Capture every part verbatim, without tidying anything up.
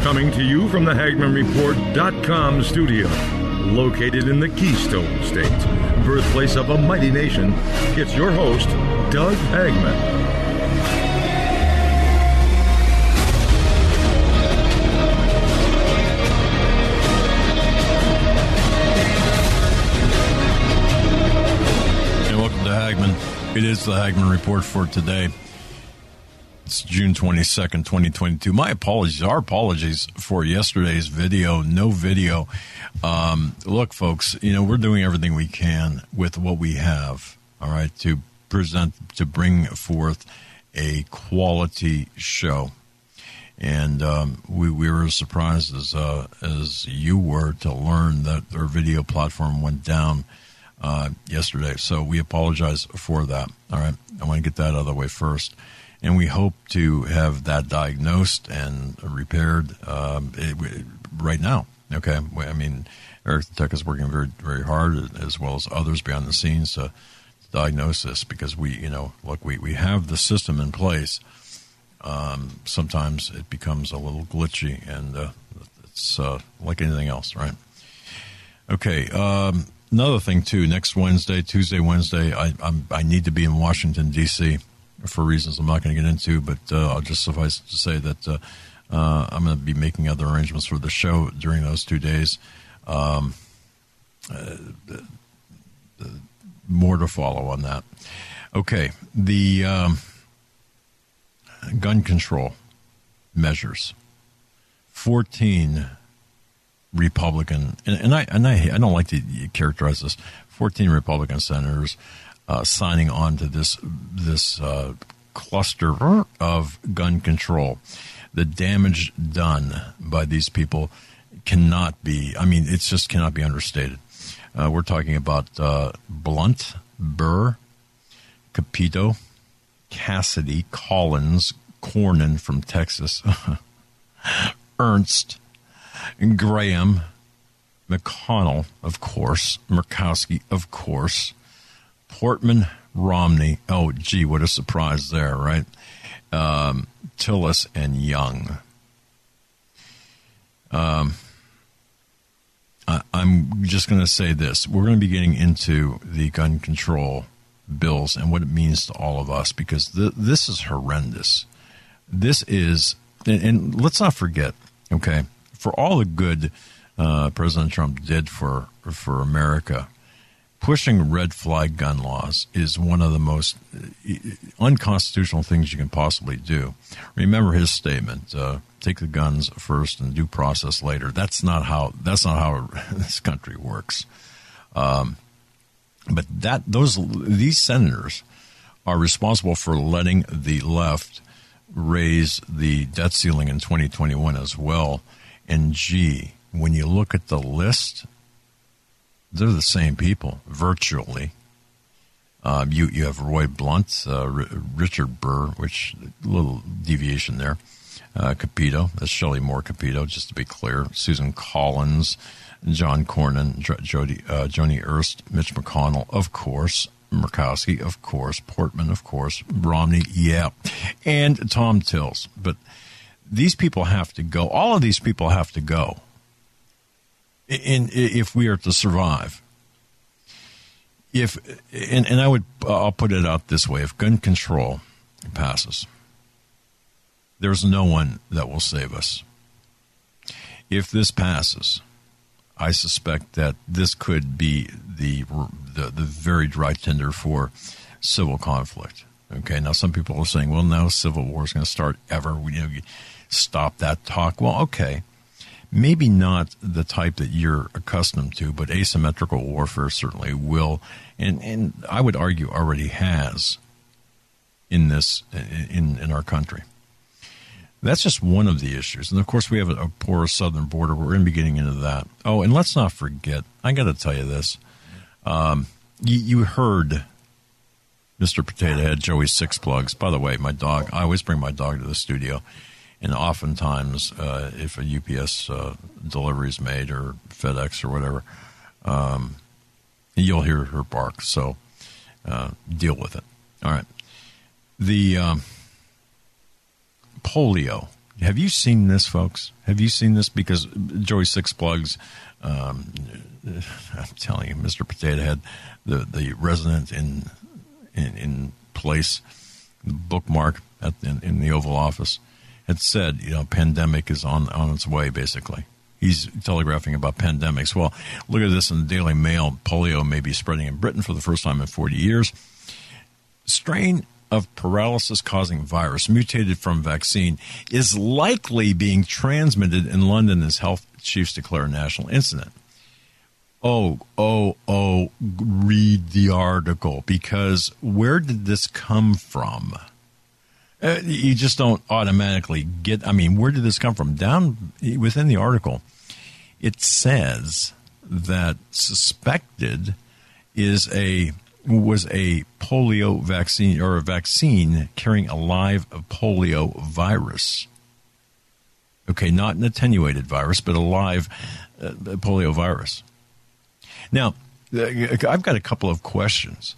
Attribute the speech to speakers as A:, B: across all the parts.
A: Coming to you from the Hagman Report dot com studio, located in the Keystone State, birthplace of a mighty nation, it's your host, Doug Hagman.
B: And welcome to Hagman. It is the Hagman Report for today. It's June twenty-second, twenty twenty-two. My apologies, our apologies for yesterday's video. No video. Um, look, folks, you know, we're doing everything we can with what we have, all right, to present, to bring forth a quality show. And um, we, we were as surprised as, uh, as you were to learn that our video platform went down uh, yesterday. So we apologize for that, all right? I want to get that out of the way first. And we hope to have that diagnosed and repaired um, it, right now. Okay, I mean, Eric the Tech is working very, very hard, as well as others behind the scenes, to diagnose this, because we, you know, look, we, we have the system in place. Um, sometimes it becomes a little glitchy, and uh, it's uh, like anything else, right? Okay. Um, another thing too. Next Wednesday, Tuesday, Wednesday, I I'm, I need to be in Washington D C for reasons I'm not going to get into, but uh, I'll just suffice to say that uh, uh, I'm going to be making other arrangements for the show during those two days. Um, uh, uh, more to follow on that. Okay, the um, gun control measures. fourteen Republican, and, and I and I I don't like to characterize this. fourteen Republican senators Uh, signing on to this this uh, cluster of gun control. The damage done by these people cannot be, I mean, it just cannot be understated. Uh, we're talking about uh, Blunt, Burr, Capito, Cassidy, Collins, Cornyn from Texas, Ernst, Graham, McConnell, of course, Murkowski, of course, Portman, Romney, oh, gee, what a surprise there, right? Um, Tillis and Young. Um, I, I'm just going to say this. We're going to be getting into the gun control bills and what it means to all of us, because th- this is horrendous. This is, and, and let's not forget, okay, for all the good uh, President Trump did for for America, pushing red flag gun laws is one of the most unconstitutional things you can possibly do. Remember his statement: uh, "Take the guns first and due process later." That's not how. That's not how this country works. Um, but that those these senators are responsible for letting the left raise the debt ceiling in twenty twenty-one as well. And gee, when you look at the list, they're the same people, virtually. Uh, you you have Roy Blunt, uh, R- Richard Burr, which a little deviation there. Uh, Capito, that's Shelley Moore Capito, just to be clear. Susan Collins, John Cornyn, J- Jody, uh, Joni Ernst, Mitch McConnell, of course. Murkowski, of course. Portman, of course. Romney, yeah. And Tom Tillis. But these people have to go. All of these people have to go. In, if we are to survive, if and, and I would I'll put it out this way: if gun control passes, there's no one that will save us. If this passes, I suspect that this could be the the, the very dry tinder for civil conflict. Okay, now some people are saying, "Well, now civil war is going to start ever." We you know stop that talk. Well, okay. Maybe not the type that you're accustomed to, but asymmetrical warfare certainly will, and, and I would argue already has in this in, in our country. That's just one of the issues. And, of course, we have a, a porous southern border. We're going to be getting into that. Oh, and let's not forget, I got to tell you this. Um, you, you heard Mister Potato Head, Joey Six Plugs. By the way, my dog, I always bring my dog to the studio. And oftentimes, uh, if a U P S uh, delivery is made or FedEx or whatever, um, you'll hear her bark. So uh, deal with it. All right. The um, polio. Have you seen this, folks? Have you seen this? Because Joey Six Plugs, um, I'm telling you, Mister Potato Head, the, the resident in, in in place, the bookmark at in, in the Oval Office, had said, you know, pandemic is on, on its way, basically. He's telegraphing about pandemics. Well, look at this in the Daily Mail. Polio may be spreading in Britain for the first time in forty years. Strain of paralysis-causing virus mutated from vaccine is likely being transmitted in London as health chiefs declare a national incident. Oh, oh, oh, read the article, because where did this come from? Uh, you just don't automatically get, I mean, where did this come from? Down within the article, it says that suspected is a, was a polio vaccine or a vaccine carrying a live polio virus. Okay, not an attenuated virus, but a live uh, polio virus. Now, I've got a couple of questions.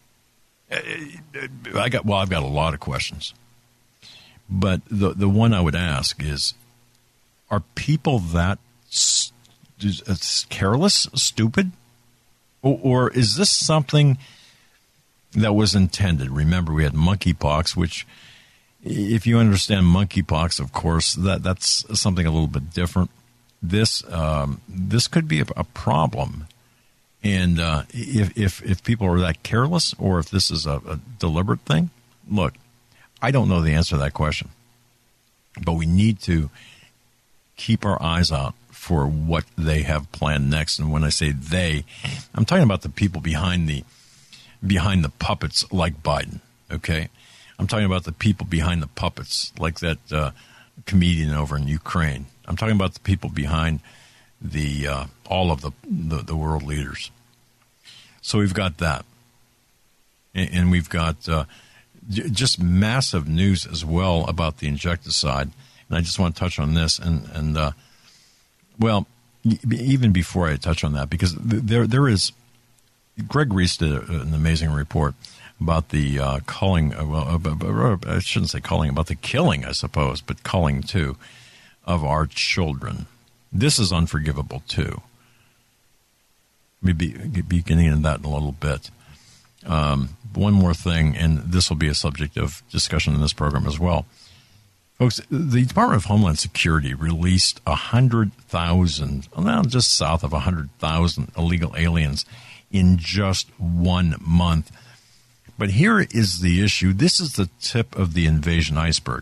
B: I got, well, I've got a lot of questions. But the the one I would ask is, are people that st- careless, stupid? Or, or is this something that was intended? Remember, we had monkeypox, which, if you understand monkeypox, of course, that that's something a little bit different. This um, this could be a, a problem. And uh, if, if if people are that careless, or if this is a, a deliberate thing, look, I don't know the answer to that question, but we need to keep our eyes out for what they have planned next. And when I say they, I'm talking about the people behind the behind the puppets like Biden, okay? I'm talking about the people behind the puppets like that uh, comedian over in Ukraine. I'm talking about the people behind the uh, all of the, the, the world leaders. So we've got that. And, and we've got... Uh, just massive news as well about the insecticide, and I just want to touch on this. And and uh, well, even before I touch on that, because there there is, Greg Reese did an amazing report about the uh, culling. Well, I shouldn't say culling, about the killing, I suppose, but culling too, of our children. This is unforgivable too. Maybe beginning in that in a little bit. Um, one more thing, and this will be a subject of discussion in this program as well. Folks, the Department of Homeland Security released one hundred thousand, well, just south of one hundred thousand illegal aliens in just one month. But here is the issue. This is the tip of the invasion iceberg.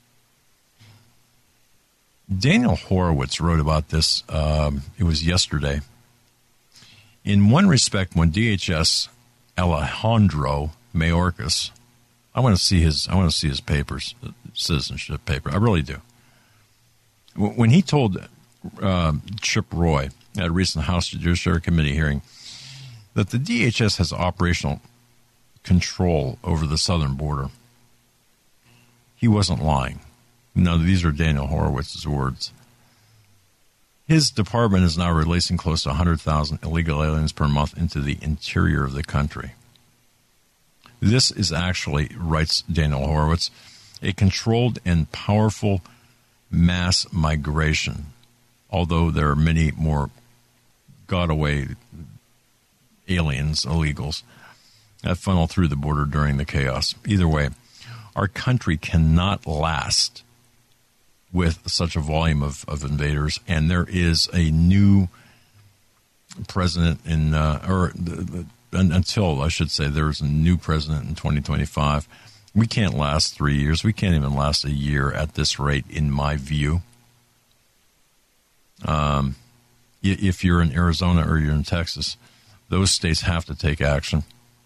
B: Daniel Horowitz wrote about this. Um, it was yesterday. In one respect, when D H S Alejandro Mayorkas, I want to see his. I want to see his papers, citizenship paper. I really do. When he told uh, Chip Roy at a recent House Judiciary Committee hearing that the D H S has operational control over the southern border, he wasn't lying. No, these are Daniel Horowitz's words. His department is now releasing close to one hundred thousand illegal aliens per month into the interior of the country. This is actually, writes Daniel Horowitz, a controlled and powerful mass migration, although there are many more got-away aliens, illegals, that funnel through the border during the chaos. Either way, our country cannot last with such a volume of, of invaders, and there is a new president in, uh, or the, the, until, I should say, there's a new president in twenty twenty-five. We can't last three years. We can't even last a year at this rate, in my view. Um, if you're in Arizona or you're in Texas, those states have to take action.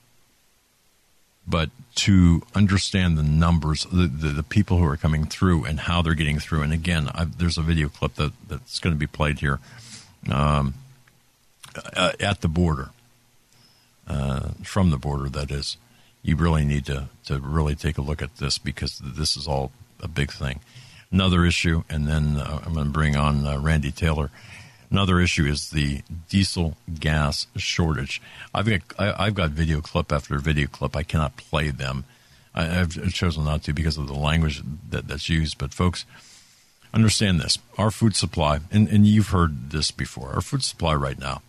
B: But to understand the numbers, the, the, the people who are coming through and how they're getting through, and again, I've, there's a video clip that, that's going to be played here um, uh, at the border, uh, from the border, that is. You really need to, to really take a look at this, because this is all a big thing. Another issue, and then uh, I'm going to bring on uh, Randy Taylor. Another issue is the diesel gas shortage. I've got I, I've got video clip after video clip. I cannot play them. I, I've chosen not to because of the language that, that's used. But folks, understand this. Our food supply, and, and you've heard this before, our food supply right now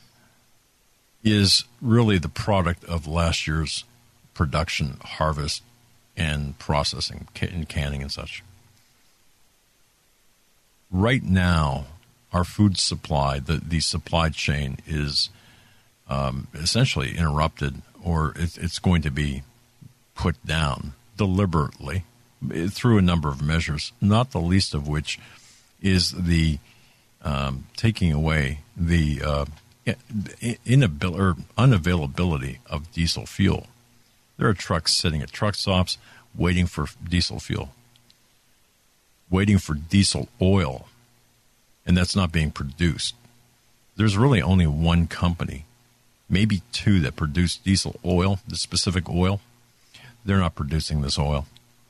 B: is really the product of last year's production, harvest, and processing, and canning and such. Right now, our food supply, the, the supply chain is um, essentially interrupted, or it, it's going to be put down deliberately through a number of measures, not the least of which is the um, taking away the uh, inabil- or unavailability of diesel fuel. There are trucks sitting at truck stops waiting for diesel fuel, waiting for diesel oil, and that's not being produced. There's really only one company, maybe two, that produce diesel oil, the specific oil. They're not producing this oil.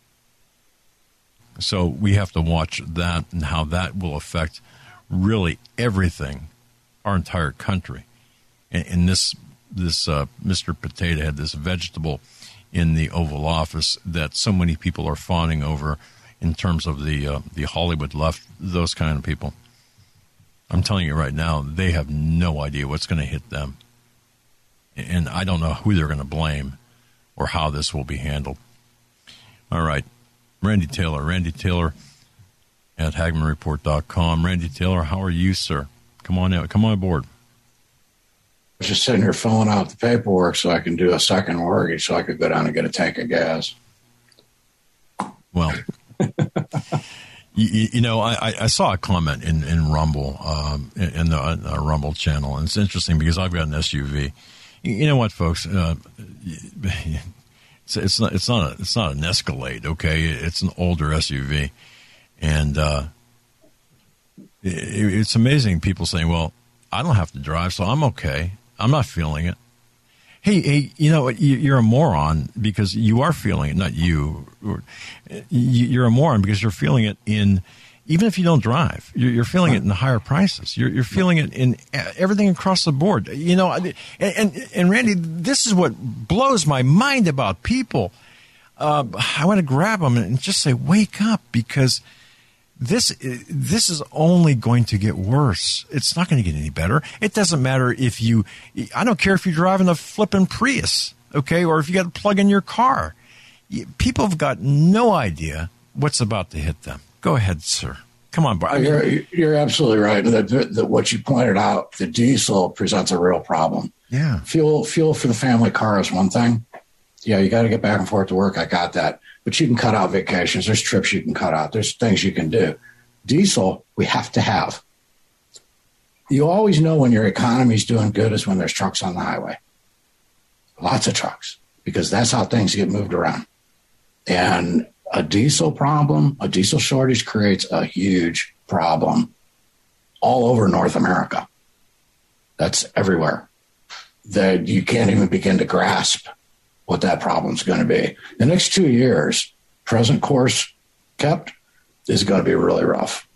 B: So we have to watch that and how that will affect really everything, our entire country. And, and this this uh, Mister Potato Head, this vegetable in the Oval Office that so many people are fawning over in terms of the uh, the Hollywood left, those kind of people. I'm telling you right now, they have no idea what's going to hit them. And I don't know who they're going to blame or how this will be handled. All right. Randy Taylor. Randy Taylor at Hagmann Report dot com. Randy Taylor, how are you, sir? Come on out. Come on aboard.
C: I was just sitting here filling out the paperwork so I can do a second mortgage so I could go down and get a tank of gas.
B: Well, you, you know, I, I saw a comment in, in Rumble, um, in the uh, Rumble channel, and it's interesting because I've got an S U V. You know what, folks? Uh, It's, it's not. It's not. A, it's not an Escalade. Okay, it's an older S U V, and uh, it, it's amazing. People saying, "Well, I don't have to drive, so I'm okay. I'm not feeling it." Hey, hey, you know what? You're a moron because you are feeling it. Not you. You're a moron because you're feeling it in. Even if you don't drive, you're, you're feeling it in the higher prices. You're, you're feeling it in everything across the board. You know, and, and, and Randy, this is what blows my mind about people. Uh, I want to grab them and just say, wake up, because this this is only going to get worse. It's not going to get any better. It doesn't matter if you, I don't care if you're driving a flippin' Prius, okay, or if you got to plug in your car. People have got no idea what's about to hit them. Go ahead, sir. Come on, Bart.
C: You're, you're absolutely right. That, that what you pointed out, the diesel presents a real problem.
B: Yeah.
C: Fuel, fuel for the family car is one thing. Yeah, you got to get back and forth to work. I got that. But you can cut out vacations. There's trips you can cut out. There's things you can do. Diesel, we have to have. You always know when your economy's doing good is when there's trucks on the highway. Lots of trucks, because that's how things get moved around. And a diesel problem, a diesel shortage creates a huge problem all over North America. That's everywhere. That you can't even begin to grasp what that problem's going to be. The next two years, present course kept, is going to be really rough.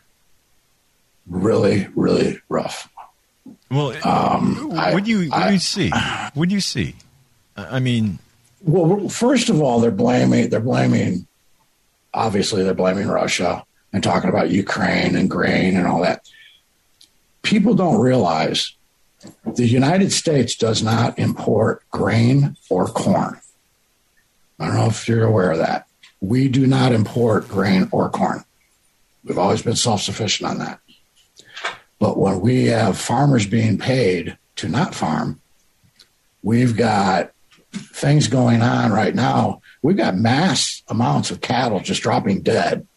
C: Really, really rough.
B: Well, um, what do you, what do you see? What do you see? I mean,
C: well, first of all, they're blaming, they're blaming, obviously they're blaming Russia and talking about Ukraine and grain and all that. People don't realize the United States does not import grain or corn. I don't know if you're aware of that. We do not import grain or corn. We've always been self-sufficient on that. But when we have farmers being paid to not farm, we've got things going on right now. We've got mass amounts of cattle just dropping dead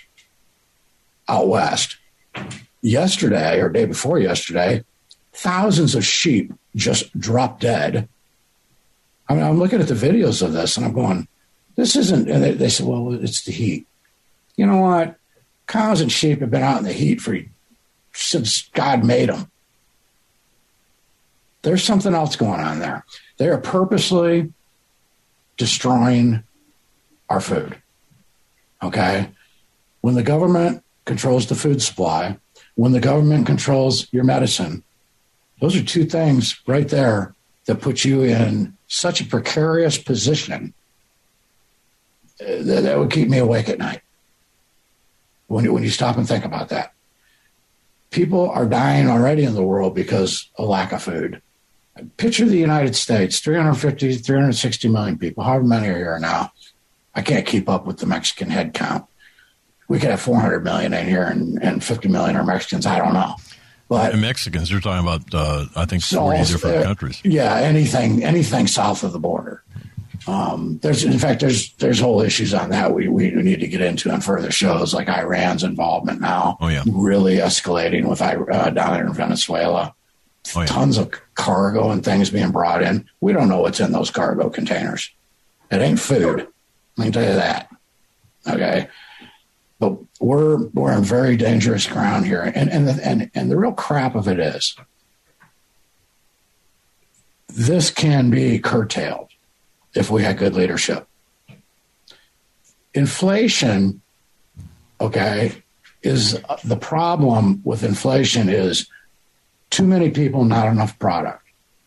C: out west. Yesterday, or day before yesterday, thousands of sheep just dropped dead. I mean, I'm looking at the videos of this and I'm going, this isn't, and they, they said, well, it's the heat. You know what? Cows and sheep have been out in the heat for since God made them. There's something else going on there. They are purposely destroying our food. Okay? When the government controls the food supply, when the government controls your medicine, those are two things right there that put you in such a precarious position that, that would keep me awake at night. when you, when you stop and think about that. People are dying already in the world because of lack of food. Picture the United States, three hundred fifty, three hundred sixty million people, however many are here now. I can't keep up with the Mexican head count. We could have four hundred million in here and, and fifty million are Mexicans. I don't know. But
B: and Mexicans, you're talking about, uh, I think, forty
C: so,
B: different
C: uh,
B: countries.
C: Yeah, anything anything south of the border. Um, there's, in fact, there's there's whole issues on that we, we need to get into on further shows, like Iran's involvement now,
B: oh, yeah.
C: really escalating with uh, down there in Venezuela. Oh, yeah. Tons of cargo and things being brought in. We don't know what's in those cargo containers. It ain't food. I can tell you that. Okay. But we're we're in very dangerous ground here. And and the, and, and the real crap of it is this can be curtailed if we had good leadership. Inflation, okay, is the problem with inflation is too many people, not enough product.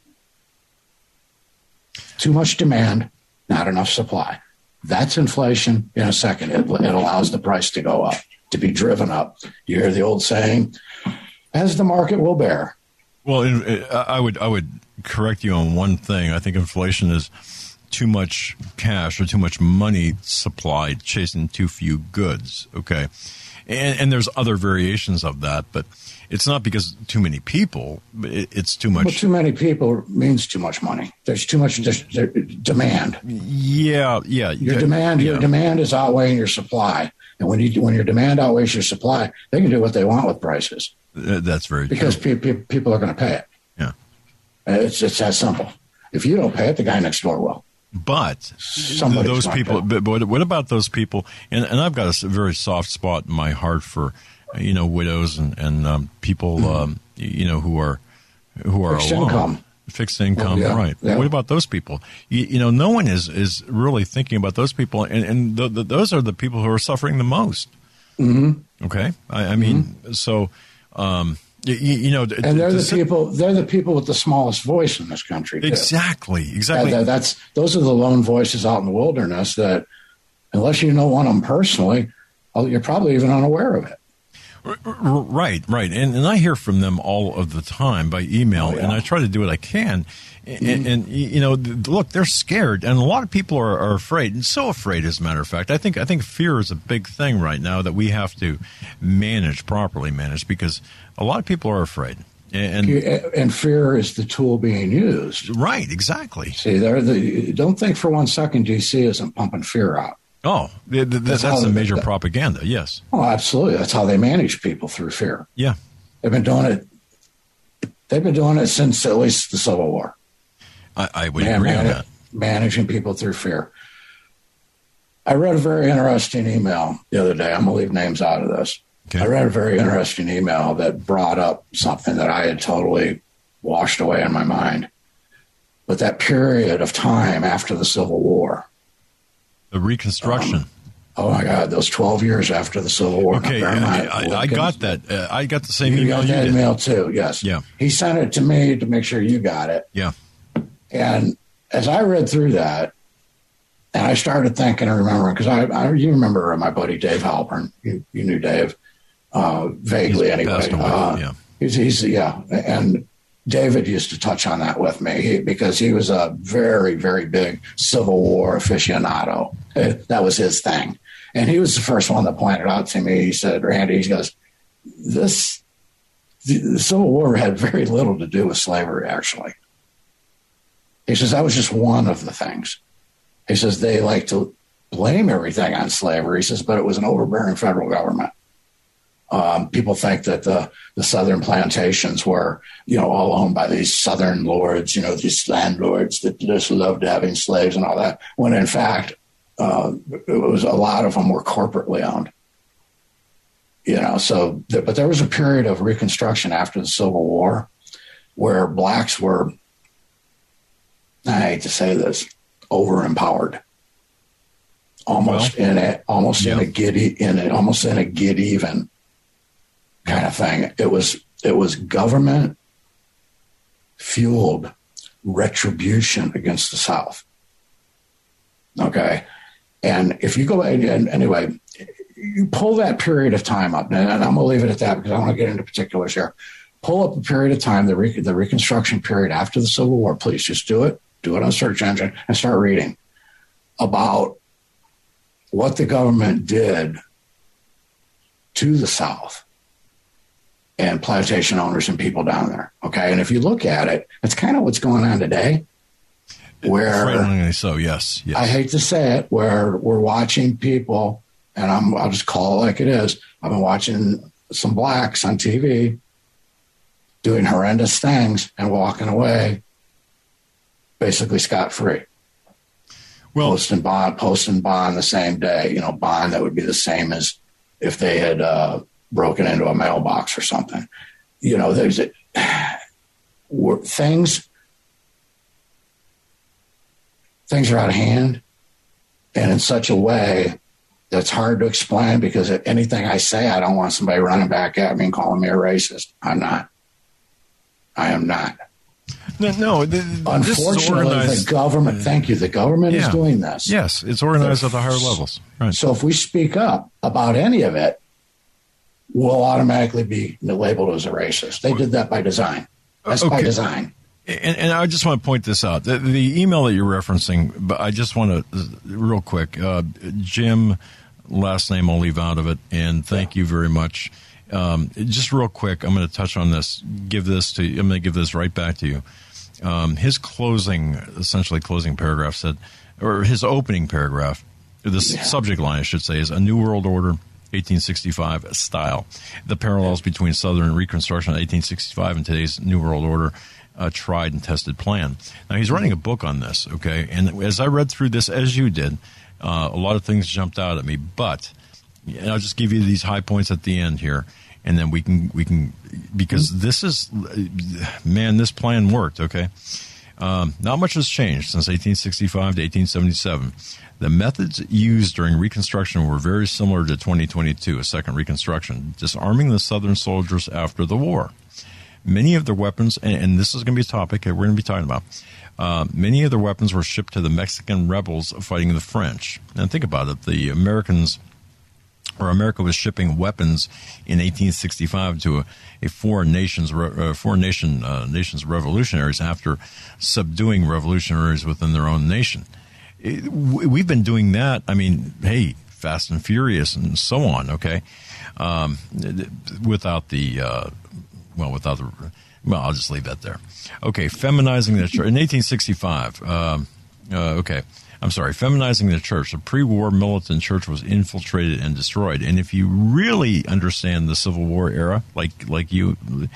C: Too much demand, not enough supply. That's inflation in a second. It, it allows the price to go up, to be driven up. You hear the old saying, as the market will bear.
B: Well, I would I would correct you on one thing. I think inflation is too much cash or too much money supplied chasing too few goods. Okay. And, and there's other variations of that, but it's not because too many people. It, it's too much.
C: Well, too many people means too much money. There's too much there's, there's demand.
B: Yeah, yeah.
C: Your demand,
B: yeah.
C: your demand is outweighing your supply, and when you when your demand outweighs your supply, they can do what they want with prices.
B: Uh, that's very
C: because
B: true.
C: Pe- pe- people are going to pay it.
B: Yeah,
C: it's it's that simple. If you don't pay it, the guy next door will.
B: But
C: Somebody's
B: those people. But, but what about those people? And, and I've got a very soft spot in my heart for, you know, widows and and um, people, mm-hmm. um, you know, who are who are
C: fixed
B: alone,
C: income.
B: fixed income,
C: well, yeah,
B: right?
C: Yeah.
B: What about those people? You, you know, no one is is really thinking about those people, and and the, the, those are the people who are suffering the most.
C: Mm-hmm.
B: Okay, I, I mean, mm-hmm. so. Um, You, you know,
C: and they're the people. They're the people with the smallest voice in this country. Too.
B: Exactly, exactly.
C: That, that, that's those are the lone voices out in the wilderness. That, unless you know one of them personally, you're probably even unaware of it.
B: Right, right, and and I hear from them all of the time by email, oh, yeah. and I try to do what I can. And, mm-hmm. and, and you know, look, they're scared, and a lot of people are, are afraid, and so afraid. As a matter of fact, I think I think fear is a big thing right now that we have to manage properly, manage because a lot of people are afraid, and
C: and fear is the tool being used.
B: Right, exactly.
C: See, they're the don't think for one second D C isn't pumping fear out.
B: Oh, th- th- that's, that's a major that, propaganda. Yes.
C: Oh, absolutely. That's how they manage people through fear.
B: Yeah,
C: they've been doing it. They've been doing it since at least the Civil War.
B: I, I would man, agree man, on that.
C: Managing people through fear. I read a very interesting email the other day. I'm going to leave names out of this. Okay. I read a very interesting email that brought up something that I had totally washed away in my mind. But that period of time after the Civil War.
B: The Reconstruction.
C: Um, oh, my God. Those twelve years after the Civil War.
B: Okay, I, I, I got that. Uh, I got the same
C: you
B: email
C: got
B: you
C: that
B: did.
C: email, too, yes.
B: Yeah.
C: He sent it to me to make sure you got it.
B: Yeah.
C: And as I read through that, and I started thinking and remembering, because I, I, you remember my buddy Dave Halpern. You, you knew Dave uh, vaguely
B: he's
C: anyway.
B: Away,
C: uh,
B: yeah.
C: He's, he's, yeah. And David used to touch on that with me he, because he was a very, very big Civil War aficionado. That was his thing. And he was the first one that pointed out to me, he said, Randy, he goes, this, the, the Civil War had very little to do with slavery, actually. He says, that was just one of the things. He says, they like to blame everything on slavery. He says, but it was an overbearing federal government. Um, people think that the, the southern plantations were, you know, all owned by these southern lords, you know, these landlords that just loved having slaves and all that, when in fact, uh, it was a lot of them were corporately owned. You know, so, th- but there was a period of Reconstruction after the Civil War where blacks were, I hate to say this, over-empowered. Almost well, in a, almost yeah. in a giddy, in a, almost in a get even kind of thing. It was, it was government fueled retribution against the South. Okay. And if you go, and anyway, you pull that period of time up, and I'm going to leave it at that because I want to get into particulars here. Pull up a period of time, the, re- the Reconstruction period after the Civil War, please. Just do it. Do it on a search engine and start reading about what the government did to the South and plantation owners and people down there. Okay. And if you look at it, it's kind of what's going on today. Where,
B: frighteningly so, yes, yes.
C: I hate to say it, where we're watching people, and I'm, I'll just call it like it is. I've been watching some blacks on T V doing horrendous things and walking away basically scot-free. Well, posting bond, posting bond the same day, you know, bond that would be the same as if they had uh, broken into a mailbox or something. You know, there's a, things, things are out of hand, and in such a way that's hard to explain, because if anything I say, I don't want somebody running back at me and calling me a racist. I'm not. I am not.
B: No, no. The,
C: Unfortunately, the government, thank you, the government yeah. is doing this.
B: Yes, it's organized at the higher levels. Right.
C: So if we speak up about any of it, we'll automatically be labeled as a racist. They did that by design. That's okay. By design.
B: And, and I just want to point this out. The, the email that you're referencing, but I just want to, real quick, uh, Jim, last name I'll leave out of it, and thank yeah. you very much. Um, just real quick, I'm going to touch on this, give this to you. I'm going to give this right back to you. Um, his closing, essentially closing paragraph said, or his opening paragraph, the yeah. subject line, I should say, is A New World Order, eighteen sixty-five style. The parallels between Southern Reconstruction in eighteen sixty-five and today's New World Order, a tried and tested plan. Now, he's writing a book on this, okay? And as I read through this, as you did, uh, a lot of things jumped out at me, but and I'll just give you these high points at the end here, and then we can, we can because this is, man, this plan worked, okay? Um, not much has changed since eighteen sixty-five to eighteen seventy-seven. The methods used during Reconstruction were very similar to twenty twenty-two, a second Reconstruction, disarming the Southern soldiers after the war. Many of their weapons, and, and this is going to be a topic we're going to be talking about, uh, many of their weapons were shipped to the Mexican rebels fighting the French. And think about it, the Americans, or America was shipping weapons in eighteen sixty-five to a, a foreign nation's uh, foreign nation uh, nation's revolutionaries after subduing revolutionaries within their own nation. It, we've been doing that. I mean, hey, Fast and Furious and so on. Okay, um, without the uh, well, without the well, I'll just leave that there. Okay, feminizing the church in eighteen sixty-five. Um, uh, okay. I'm sorry, feminizing the church. The pre-war militant church was infiltrated and destroyed. And if you really understand the Civil War era, like like you,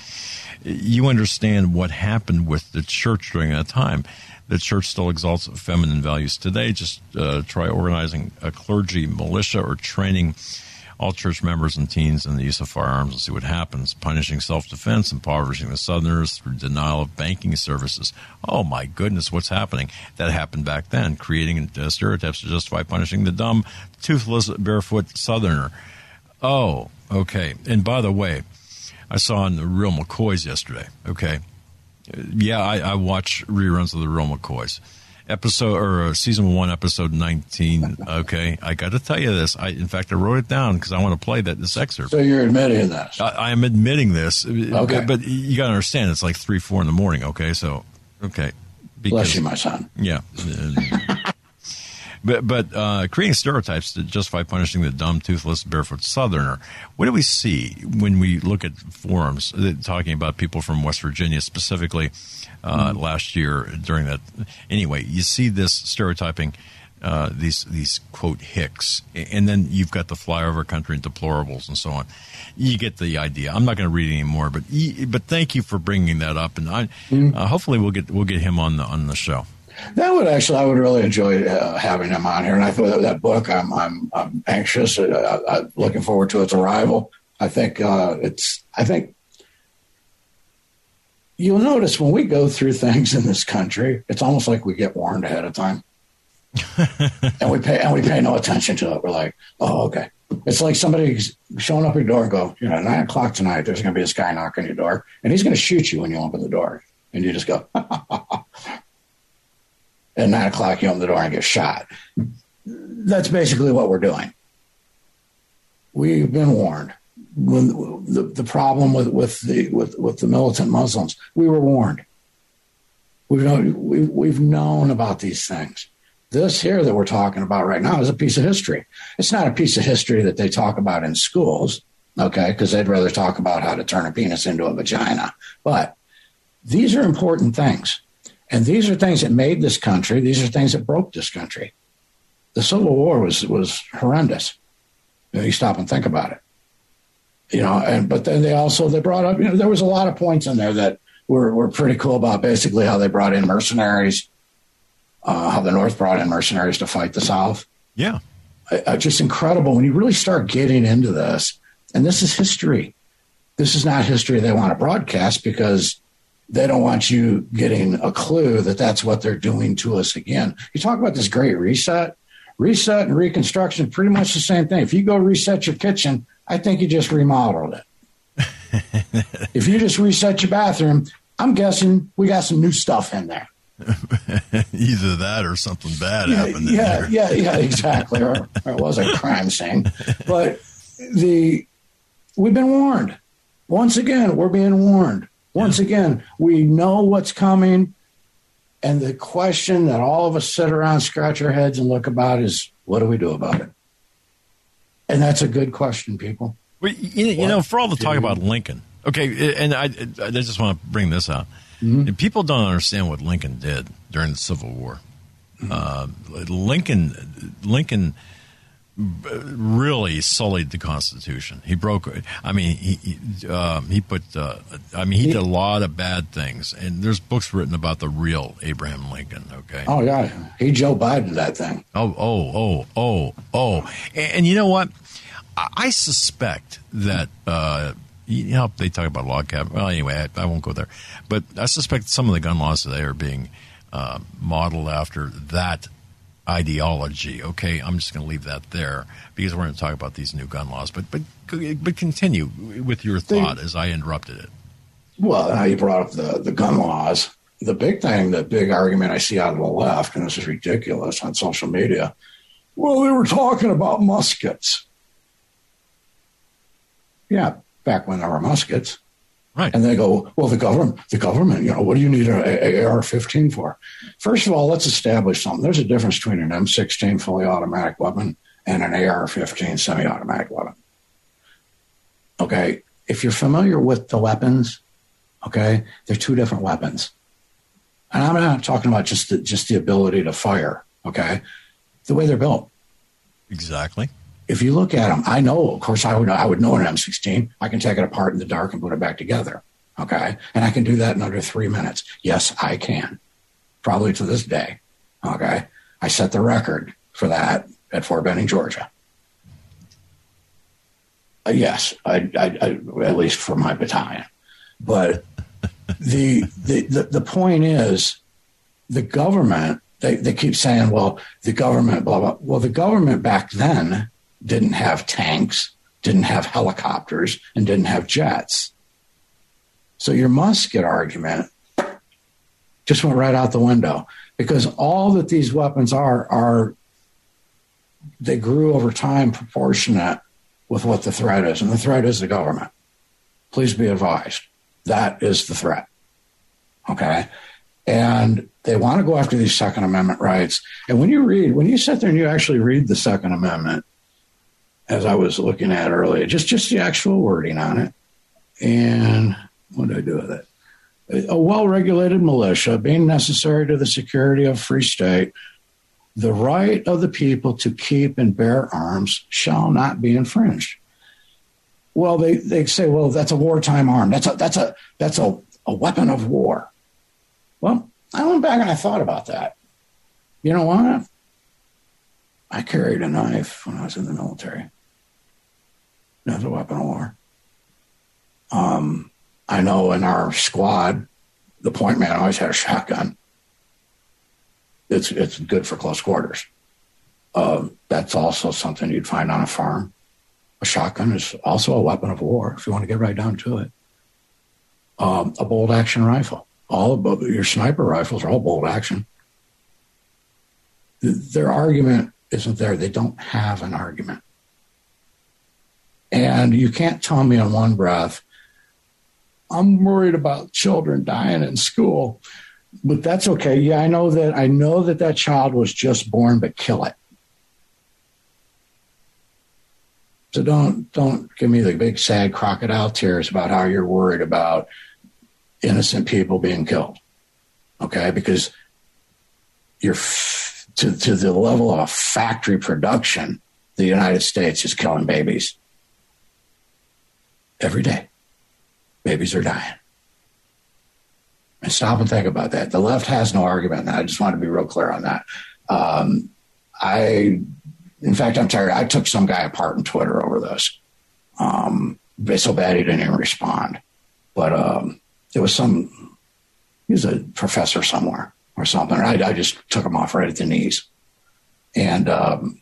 B: you understand what happened with the church during that time. The church still exalts feminine values today. Just uh, try organizing a clergy militia or training all church members and teens in the use of firearms and see what happens. Punishing self-defense, impoverishing the Southerners through denial of banking services. Oh, my goodness, what's happening? That happened back then, creating uh, stereotypes to justify punishing the dumb, toothless, barefoot Southerner. Oh, okay. And by the way, I saw on the Real McCoys yesterday, okay? Yeah, I, I watch reruns of the Real McCoys. Episode or uh, season one, episode nineteen. Okay, I got to tell you this. I, in fact, I wrote it down because I want to play that this excerpt.
C: So you're admitting this?
B: I, I am admitting this.
C: Okay,
B: but, but you got to understand, it's like three, four in the morning. Okay, so okay.
C: Because, bless you, my son.
B: Yeah. But but uh, creating stereotypes to justify punishing the dumb, toothless, barefoot Southerner. What do we see when we look at forums uh, talking about people from West Virginia specifically uh, mm. last year during that? Anyway, you see this stereotyping, uh, these these quote hicks, and then you've got the flyover country and deplorables and so on. You get the idea. I'm not going to read any more, but but thank you for bringing that up, and I, mm. uh, hopefully we'll get we'll get him on the on the show.
C: That would actually, I would really enjoy uh, having him on here. And I thought that, that book, I'm, I'm, I'm anxious, uh, I'm looking forward to its arrival. I think uh, it's, I think you'll notice when we go through things in this country, it's almost like we get warned ahead of time, and we pay, and we pay no attention to it. We're like, oh, okay. It's like somebody showing up at your door and go, you know, nine o'clock tonight, there's going to be this guy knocking your door, and he's going to shoot you when you open the door, and you just go. At nine o'clock, you open the door and get shot. That's basically what we're doing. we've been warned. When the, the problem with, with the with, with the militant Muslims, we were warned. We've known, we, we've known about these things. This here that we're talking about right now is a piece of history. It's not a piece of history that they talk about in schools, okay, because they'd rather talk about how to turn a penis into a vagina. But these are important things. And these are things that made this country. These are things that broke this country. The Civil War was was horrendous. You know, you stop and think about it. You know, and but then they also they brought up, you know, there was a lot of points in there that were, were pretty cool about basically how they brought in mercenaries, uh, how the North brought in mercenaries to fight the South.
B: Yeah.
C: Uh, just incredible when you really start getting into this. And this is history. This is not history they want to broadcast because they don't want you getting a clue that that's what they're doing to us again. You talk about this great reset. Reset and reconstruction, pretty much the same thing. If you go reset your kitchen, I think you just remodeled it. If you just reset your bathroom, I'm guessing we got some new stuff in there.
B: Either that or something bad
C: yeah,
B: happened in
C: yeah,
B: there.
C: Yeah, yeah, exactly. Or, or it was a crime scene. But the we've been warned. Once again, we're being warned. Once yeah. again, we know what's coming. And the question that all of us sit around, scratch our heads and look about is, what do we do about it? And that's a good question, people.
B: Well, you, you know, for all the talk about Lincoln, okay, and I, I just want to bring this out. Mm-hmm. People don't understand what Lincoln did during the Civil War. Mm-hmm. Uh, Lincoln, Lincoln really sullied the Constitution. He broke. I mean, he he, uh, he put. Uh, I mean, he did a lot of bad things, and there's books written about the real Abraham Lincoln. Okay.
C: Oh yeah, he Joe Biden that thing.
B: Oh oh oh oh oh, and, and you know what? I suspect that, uh, you know, they talk about log cabin. Well, anyway, I, I won't go there. But I suspect some of the gun laws today are being uh, modeled after that ideology. Okay, I'm just going to leave that there because we're going to talk about these new gun laws. But but but continue with your thought as I interrupted it.
C: Well, now you brought up the, the gun laws. The big thing, the big argument I see out of the left, and this is ridiculous on social media, well, they were talking about muskets. Yeah, back when there were muskets.
B: Right.
C: And they go, well, the government, the government, you know, what do you need an A R fifteen for? First of all, let's establish something. There's a difference between an M sixteen fully automatic weapon and an A R fifteen semi-automatic weapon. Okay, if you're familiar with the weapons, okay, they're two different weapons. And I'm not talking about just the, just the ability to fire, okay, the way they're built.
B: Exactly.
C: If you look at them, I know, of course, I would I would know an M sixteen. I can take it apart in the dark and put it back together, okay? And I can do that in under three minutes. Yes, I can, probably to this day, okay? I set the record for that at Fort Benning, Georgia. Uh, yes, I, I, I, at least for my battalion. But the, the, the, the point is, the government, they, they keep saying, well, the government, blah, blah. Well, the government back then didn't have tanks, didn't have helicopters, and didn't have jets. So your musket argument just went right out the window because all that these weapons are, are they grew over time proportionate with what the threat is. And the threat is the government. Please be advised. That is the threat. Okay? And they want to go after these Second Amendment rights. And when you read, when you sit there and you actually read the Second Amendment, as I was looking at earlier, just, just the actual wording on it. And what did I do with it? A well-regulated militia being necessary to the security of a free state, the right of the people to keep and bear arms shall not be infringed. Well, they, they say, well, that's a wartime arm. That's a, that's a, that's a, a weapon of war. Well, I went back and I thought about that. You know what? I carried a knife when I was in the military. That's a weapon of war. Um, I know in our squad, the point man always had a shotgun. It's it's good for close quarters. Um, that's also something you'd find on a farm. A shotgun is also a weapon of war, if you want to get right down to it. Um, a bolt action rifle. All of your sniper rifles are all bolt action. Their argument isn't there. They don't have an argument. And you can't tell me in one breath, I'm worried about children dying in school, but that's okay. Yeah, I know that. I know that that child was just born, but kill it. So don't don't give me the big sad crocodile tears about how you're worried about innocent people being killed. Okay, because you're f- to to the level of factory production, the United States is killing babies every day. Babies are dying. And stop and think about that. The left has no argument in that. I just want to be real clear on that. Um, I, in fact, I'm tired. I took some guy apart on Twitter over this. Um, it's so bad he didn't even respond. But um, there was some, he was a professor somewhere or something. I, I just took him off right at the knees. And um,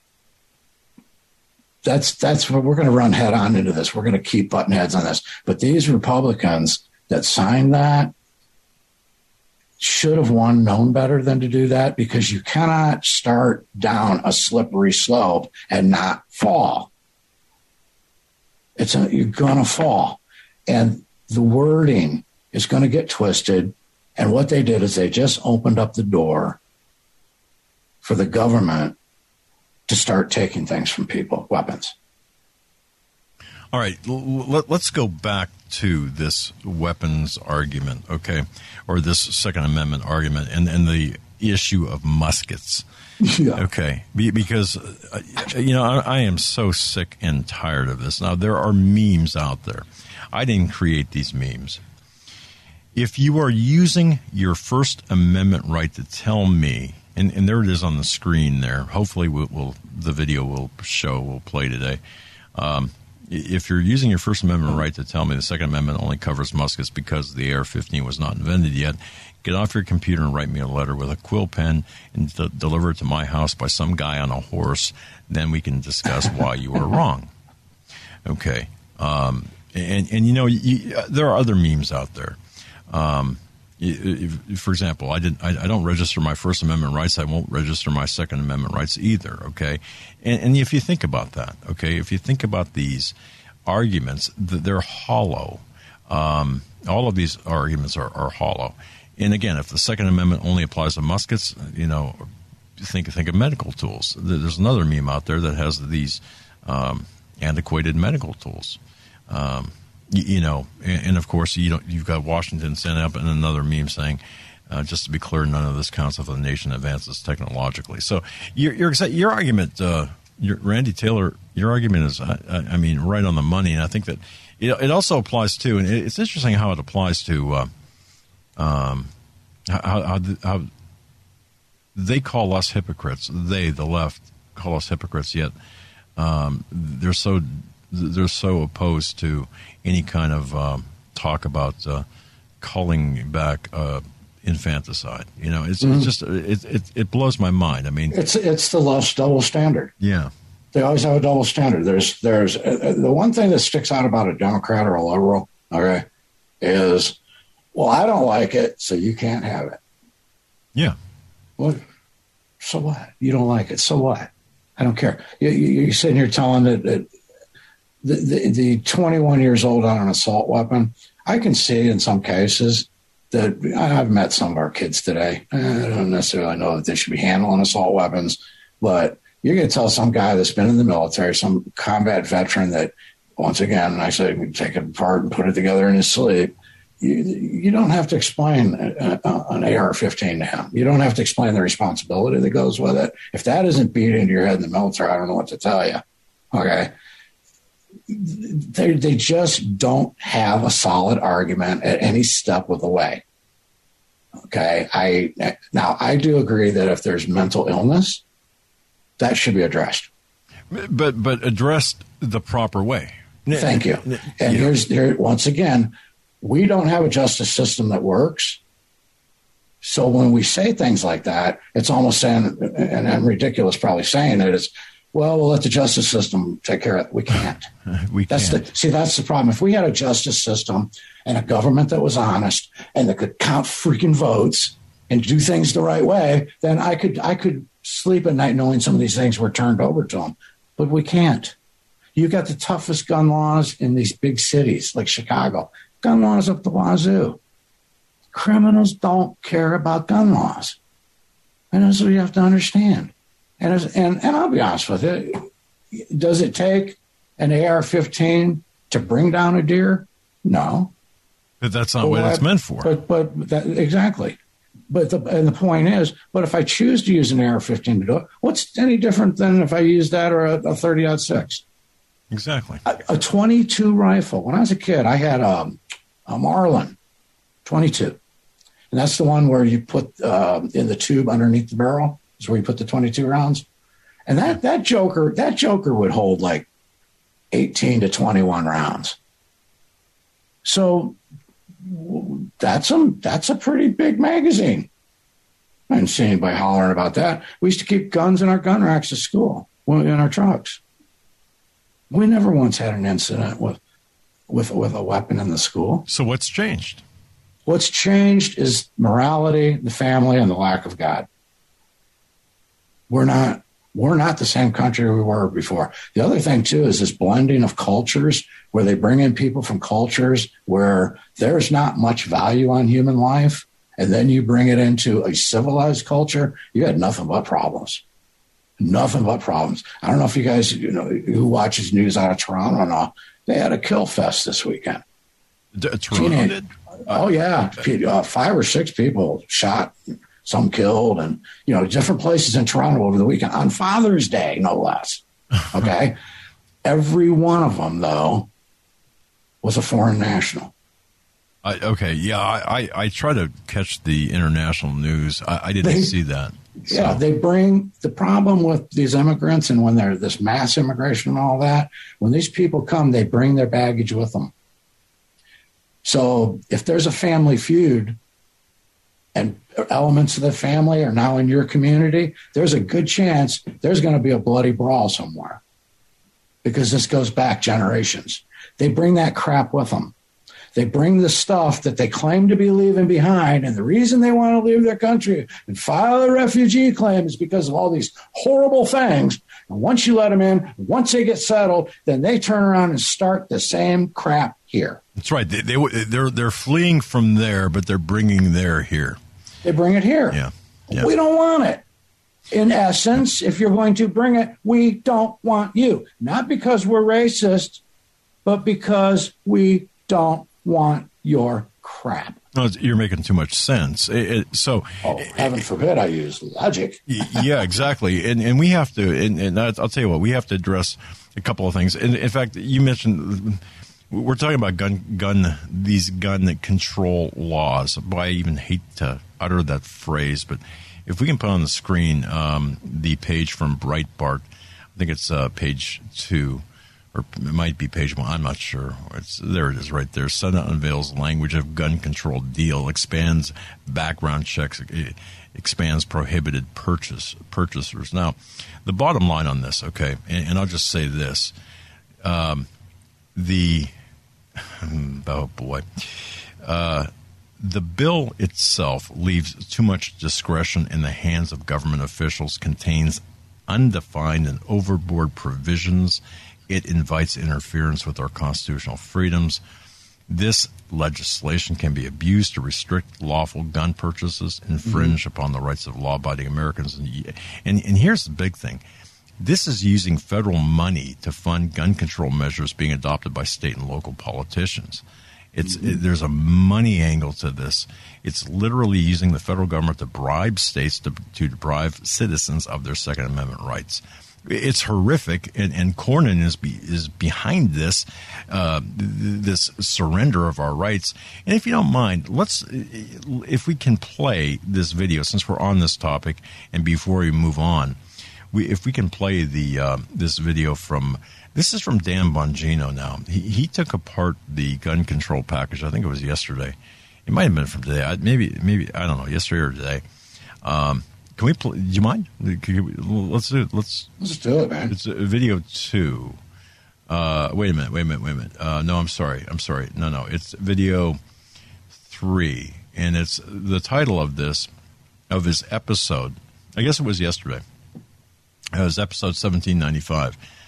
C: that's that's what we're going to run head on into this. We're going to keep butting heads on this. But these Republicans that signed that should have, one, known better than to do that, because you cannot start down a slippery slope and not fall. It's a, you're going to fall. And the wording is going to get twisted. And what they did is they just opened up the door for the government to start taking things from people, weapons.
B: All right, let's go back to this weapons argument, okay, or this Second Amendment argument, and, and the issue of muskets. Yeah. Okay, because, uh, you know, I, I am so sick and tired of this. Now, there are memes out there. I didn't create these memes. If you are using your First Amendment right to tell me, and, and there it is on the screen there, hopefully we'll, we'll, the video will show, will play today. Um, if you're using your First Amendment right to tell me the Second Amendment only covers muskets because the A R fifteen was not invented yet, get off your computer and write me a letter with a quill pen and de- deliver it to my house by some guy on a horse. Then we can discuss why you were wrong. Okay. Um, and, and, you know, you, there are other memes out there. Um, if, for example, I didn't. I, I don't register my First Amendment rights. I won't register my Second Amendment rights either. Okay, and, and if you think about that, okay, if you think about these arguments, they're hollow. Um, all of these arguments are, are hollow. And again, if the Second Amendment only applies to muskets, you know, think think of medical tools. There's another meme out there that has these um, antiquated medical tools. Um, You know, and, and of course, you don't, you've got Washington sent up and another meme saying, uh, just to be clear, none of this counts if the nation advances technologically. So your your, your argument, uh, your, Randy Taylor, your argument is, I, I mean, right on the money. And I think that it, it also applies to, and it's interesting how it applies to, uh, um, how, how, how they call us hypocrites. They, the left, call us hypocrites, yet um, they're so they're so opposed to any kind of um, talk about uh, calling back uh, infanticide. You know, it's, mm-hmm. it's just it, it it blows my mind. I mean,
C: it's it's the left's double standard.
B: Yeah,
C: they always have a double standard. There's there's uh, the one thing that sticks out about a Democrat or a liberal, okay, is, well, I don't like it, so you can't have it.
B: Yeah.
C: Well, so what? You don't like it, so what? I don't care. You, you, you're sitting here telling that. that The, the, the twenty-one years old on an assault weapon, I can see in some cases that I've met some of our kids today. I don't necessarily know that they should be handling assault weapons, but you're going to tell some guy that's been in the military, some combat veteran that, once again, I say, take it apart and put it together in his sleep. You, you don't have to explain an A R fifteen to him. You don't have to explain the responsibility that goes with it. If that isn't beat into your head in the military, I don't know what to tell you. Okay. They they just don't have a solid argument at any step of the way. Okay, I now I do agree that if there's mental illness, that should be addressed.
B: But but addressed the proper way.
C: Thank you. And yeah. here's there once again, we don't have a justice system that works. So when we say things like that, it's almost saying, and I'm ridiculous probably saying it, is, well, we'll let the justice system take care of it. We can't.
B: we
C: that's
B: can't.
C: The, see, that's the problem. If we had a justice system and a government that was honest and that could count freaking votes and do things the right way, then I could I could sleep at night knowing some of these things were turned over to them. But we can't. You got the toughest gun laws in these big cities like Chicago. Gun laws up the wazoo. Criminals don't care about gun laws. And that's what you have to understand. And, as, and, and I'll be honest with you. Does it take an A R fifteen to bring down a deer? No.
B: But that's not
C: but
B: what
C: I,
B: it's meant for.
C: But, but that, exactly. But the, and the point is, but if I choose to use an A R fifteen to do it, what's any different than if I use that or a thirty aught six?
B: Exactly.
C: A, a twenty-two rifle. When I was a kid, I had a, a Marlin twenty-two. And that's the one where you put uh, in the tube underneath the barrel. Is where you put the twenty-two rounds. And that, that Joker, that Joker would hold like eighteen to twenty-one rounds. So that's a, that's a pretty big magazine. I didn't see anybody hollering about that. We used to keep guns in our gun racks at school, in our trucks. We never once had an incident with, with, with a weapon in the school.
B: So what's changed?
C: What's changed is morality, the family, and the lack of God. We're not, we're not the same country we were before. The other thing, too, is this blending of cultures where they bring in people from cultures where there's not much value on human life. And then you bring it into a civilized culture, you had nothing but problems. Nothing but problems. I don't know if you guys, you know, who watches news out of Toronto and all, they had a kill fest this weekend.
B: D- Toronto did?
C: Oh, yeah. Uh, five or six people shot, some killed, and, you know, different places in Toronto over the weekend on Father's Day, no less. Okay. Every one of them, though, was a foreign national.
B: I, okay. Yeah. I, I, I try to catch the international news. I, I didn't
C: They-
B: see that. So.
C: Yeah, they bring the problem with these immigrants, and when they're this mass immigration and all that, when these people come, they bring their baggage with them. So if there's a family feud and elements of the family are now in your community, there's a good chance there's going to be a bloody brawl somewhere because this goes back generations. They bring that crap with them. They bring the stuff that they claim to be leaving behind, and the reason they want to leave their country and file a refugee claim is because of all these horrible things. And once you let them in, once they get settled, then they turn around and start the same crap here.
B: That's right. They, they they're they're fleeing from there, but they're bringing there here.
C: They bring it here.
B: Yeah. yeah.
C: We don't want it. In essence, if you're going to bring it, we don't want you. Not because we're racist, but because we don't want your crap.
B: No, you're making too much sense. It, it, so,
C: oh, heaven it, forbid I use logic.
B: Yeah, exactly. And and we have to. And, and I'll tell you what, we have to address a couple of things. And in fact, you mentioned we're talking about gun gun these gun control laws. Boy, I even hate to utter that phrase, but if we can put on the screen um, the page from Breitbart, I think it's uh, page two. Or it might be page one. I'm not sure. It's, there it is right there. Senate unveils language of gun control deal, expands background checks, expands prohibited purchase purchasers. Now, the bottom line on this, okay, and, and I'll just say this. Um, the, oh boy. Uh, the bill itself leaves too much discretion in the hands of government officials, contains undefined and overboard provisions. It invites interference with our constitutional freedoms. This legislation can be abused to restrict lawful gun purchases, infringe mm-hmm. upon the rights of law-abiding Americans. And, and, and here's the big thing. This is using federal money to fund gun control measures being adopted by state and local politicians. It's mm-hmm. it, there's a money angle to this. It's literally using the federal government to bribe states to, to deprive citizens of their Second Amendment rights. It's horrific, and, and Cornyn is be, is behind this uh, this surrender of our rights. And if you don't mind, let's if we can play this video since we're on this topic, and before we move on, we if we can play the uh, this video from this is from Dan Bongino. Now he he took apart the gun control package. I think it was yesterday. It might have been from today. Maybe maybe I don't know. Yesterday or today. Um, Can we play? Do you mind? Let's do it. Let's
C: let's do it, man.
B: It's video two. Uh, wait a minute. Wait a minute. Wait a minute. Uh, no, I'm sorry. I'm sorry. No, no. It's video three, and it's the title of this of his episode. I guess it was yesterday. It was episode seventeen ninety-five.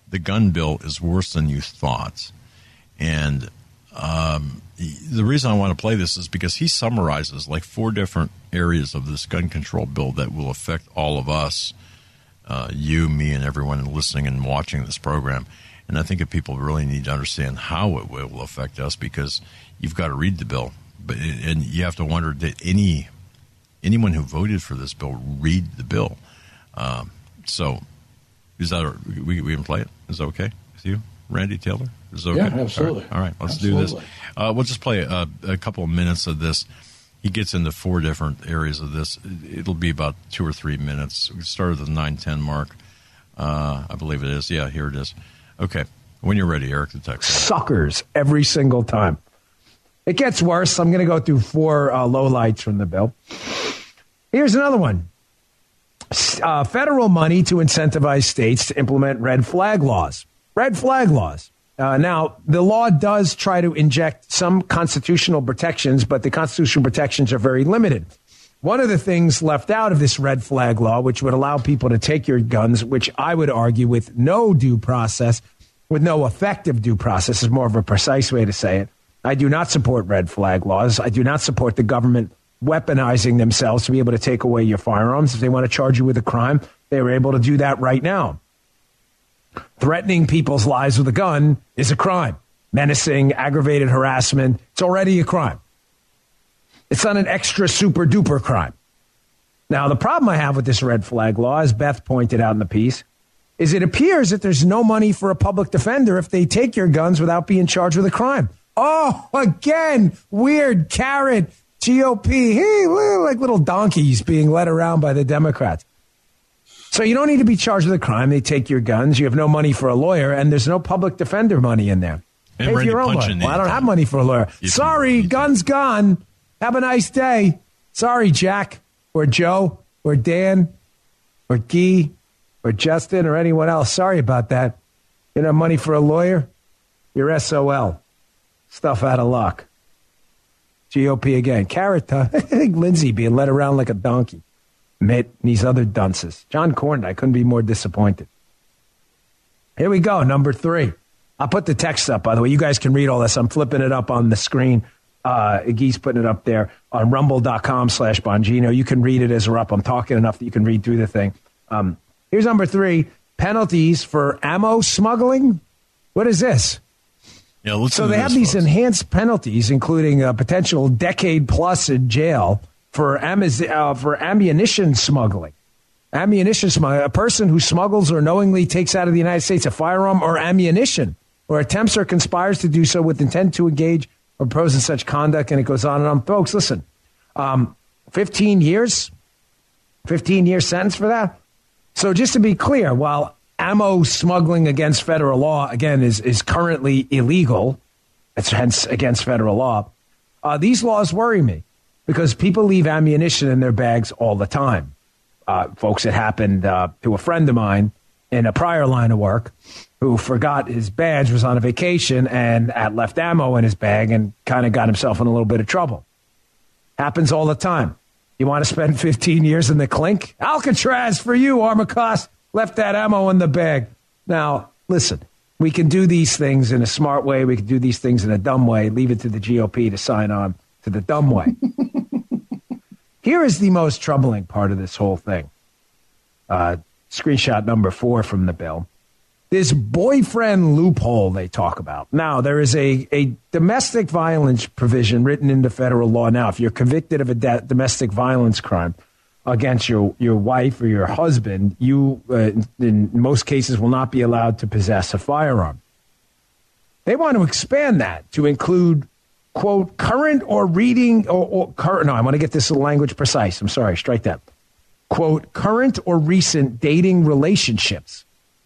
B: the gun bill is worse than you thought. And um, the reason I want to play this is because he summarizes like four different areas of this gun control bill that will affect all of us, uh, you, me, and everyone listening and watching this program. And I think that people really need to understand how it will affect us, because you've got to read the bill. But and you have to wonder, did any anyone who voted for this bill read the bill? Um, so is that a, we we can play it? Is that okay with you, Randy Taylor? Is that okay?
C: Yeah, absolutely.
B: All right, All right let's
C: absolutely.
B: do this. Uh, we'll just play a, a couple of minutes of this. He gets into four different areas of this. It'll be about two or three minutes. We started at the nine ten mark. Uh, I believe it is. Yeah, here it is. Okay. When you're ready, Eric the Texan.
D: Suckers every single time. It gets worse. I'm going to go through four uh, lowlights from the bill. Here's another one. Uh, federal money to incentivize states to implement red flag laws. Red flag laws. Uh, now, the law does try to inject some constitutional protections, but the constitutional protections are very limited. One of the things left out of this red flag law, which would allow people to take your guns, which I would argue with no due process, with no effective due process, is more of a precise way to say it. I do not support red flag laws. I do not support the government weaponizing themselves to be able to take away your firearms. If they want to charge you with a crime, they are able to do that right now. Threatening people's lives with a gun is a crime. Menacing, aggravated harassment, it's already a crime. It's not an extra super duper crime. Now, the problem I have with this red flag law, as Beth pointed out in the piece, is it appears that there's no money for a public defender if they take your guns without being charged with a crime. Oh, again, weird carrot, G O P, hey, like little donkeys being led around by the Democrats. So you don't need to be charged with a crime. They take your guns. You have no money for a lawyer, and there's no public defender money in there.
B: And
D: Pay for your own lawyer. Well, I don't have money for a lawyer. Sorry, gun's gone. Have a nice day. Sorry, Jack, or Joe, or Dan, or Guy, or Justin, or anyone else. Sorry about that. You don't have money for a lawyer? You're S O L. Stuff out of luck. G O P again. Carrot, huh? I think Lindsay being led around like a donkey. Mitt and these other dunces. John Cornyn, I couldn't be more disappointed. Here we go, number three. I'll put the text up, by the way. You guys can read all this. I'm flipping it up on the screen. Uh, Guy's putting it up there on rumble.com slash Bongino. You can read it as we're up. I'm talking enough that you can read through the thing. Um, here's number three. Penalties for ammo smuggling. What is this?
B: Yeah, let's
D: so they have these folks. enhanced penalties, including a potential decade plus in jail for, am- uh, for ammunition smuggling. Ammunition smuggling. A person who smuggles or knowingly takes out of the United States a firearm or ammunition, or attempts or conspires to do so with intent to engage or pose in such conduct, and it goes on and on. Folks, listen, um, fifteen years, fifteen year sentence for that. So just to be clear, while ammo smuggling against federal law, again, is, is currently illegal, it's hence against federal law, uh, these laws worry me because people leave ammunition in their bags all the time. Uh, folks, it happened uh, to a friend of mine in a prior line of work who forgot his badge, was on a vacation, and had left ammo in his bag and kind of got himself in a little bit of trouble. Happens all the time. You want to spend fifteen years in the clink? Alcatraz for you, Armacost. Left that ammo in the bag. Now, listen, we can do these things in a smart way. We can do these things in a dumb way. Leave it to the G O P to sign on to the dumb way. Here is the most troubling part of this whole thing. Uh, screenshot number four from the bill. This boyfriend loophole they talk about. Now, there is a, a domestic violence provision written into federal law now. If you're convicted of a de- domestic violence crime against your, your wife or your husband, you, uh, in most cases, will not be allowed to possess a firearm. They want to expand that to include, quote, current or reading, or, or current, no, I want to get this language precise. I'm sorry, strike that. Quote, current or recent dating relationships.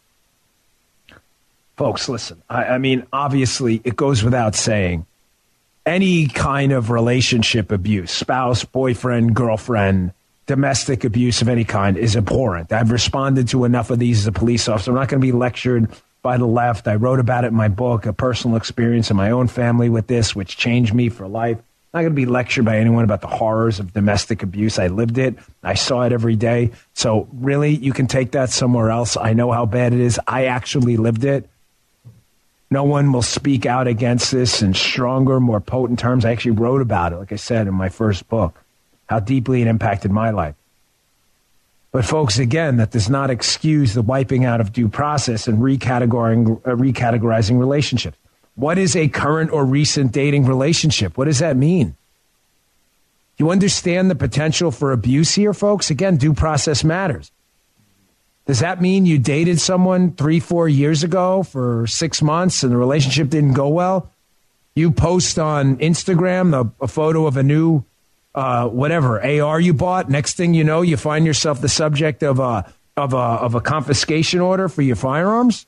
D: Folks, listen, I, I mean, obviously, it goes without saying, any kind of relationship abuse, spouse, boyfriend, girlfriend, domestic abuse of any kind is abhorrent. I've responded to enough of these as a police officer. I'm not going to be lectured by the left. I wrote about it in my book, a personal experience in my own family with this, which changed me for life. I'm not going to be lectured by anyone about the horrors of domestic abuse. I lived it. I saw it every day. So really, you can take that somewhere else. I know how bad it is. I actually lived it. No one will speak out against this in stronger, more potent terms. I actually wrote about it, like I said, in my first book, how deeply it impacted my life. But folks, again, that does not excuse the wiping out of due process and recategorizing, uh, recategorizing relationships. What is a current or recent dating relationship? What does that mean? You understand the potential for abuse here, folks? Again, due process matters. Does that mean you dated someone three, four years ago for six months and the relationship didn't go well? You post on Instagram the, a photo of a new, uh, whatever, A R you bought. Next thing you know, you find yourself the subject of a, of a, of a confiscation order for your firearms?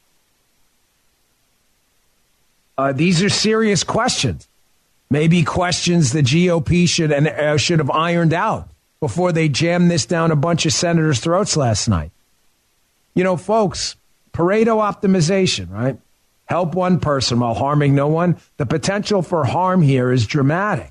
D: Uh, these are serious questions. Maybe questions the G O P should and uh, should have ironed out before they jammed this down a bunch of senators' throats last night. You know, folks, Pareto optimization, right? Help one person while harming no one. The potential for harm here is dramatic.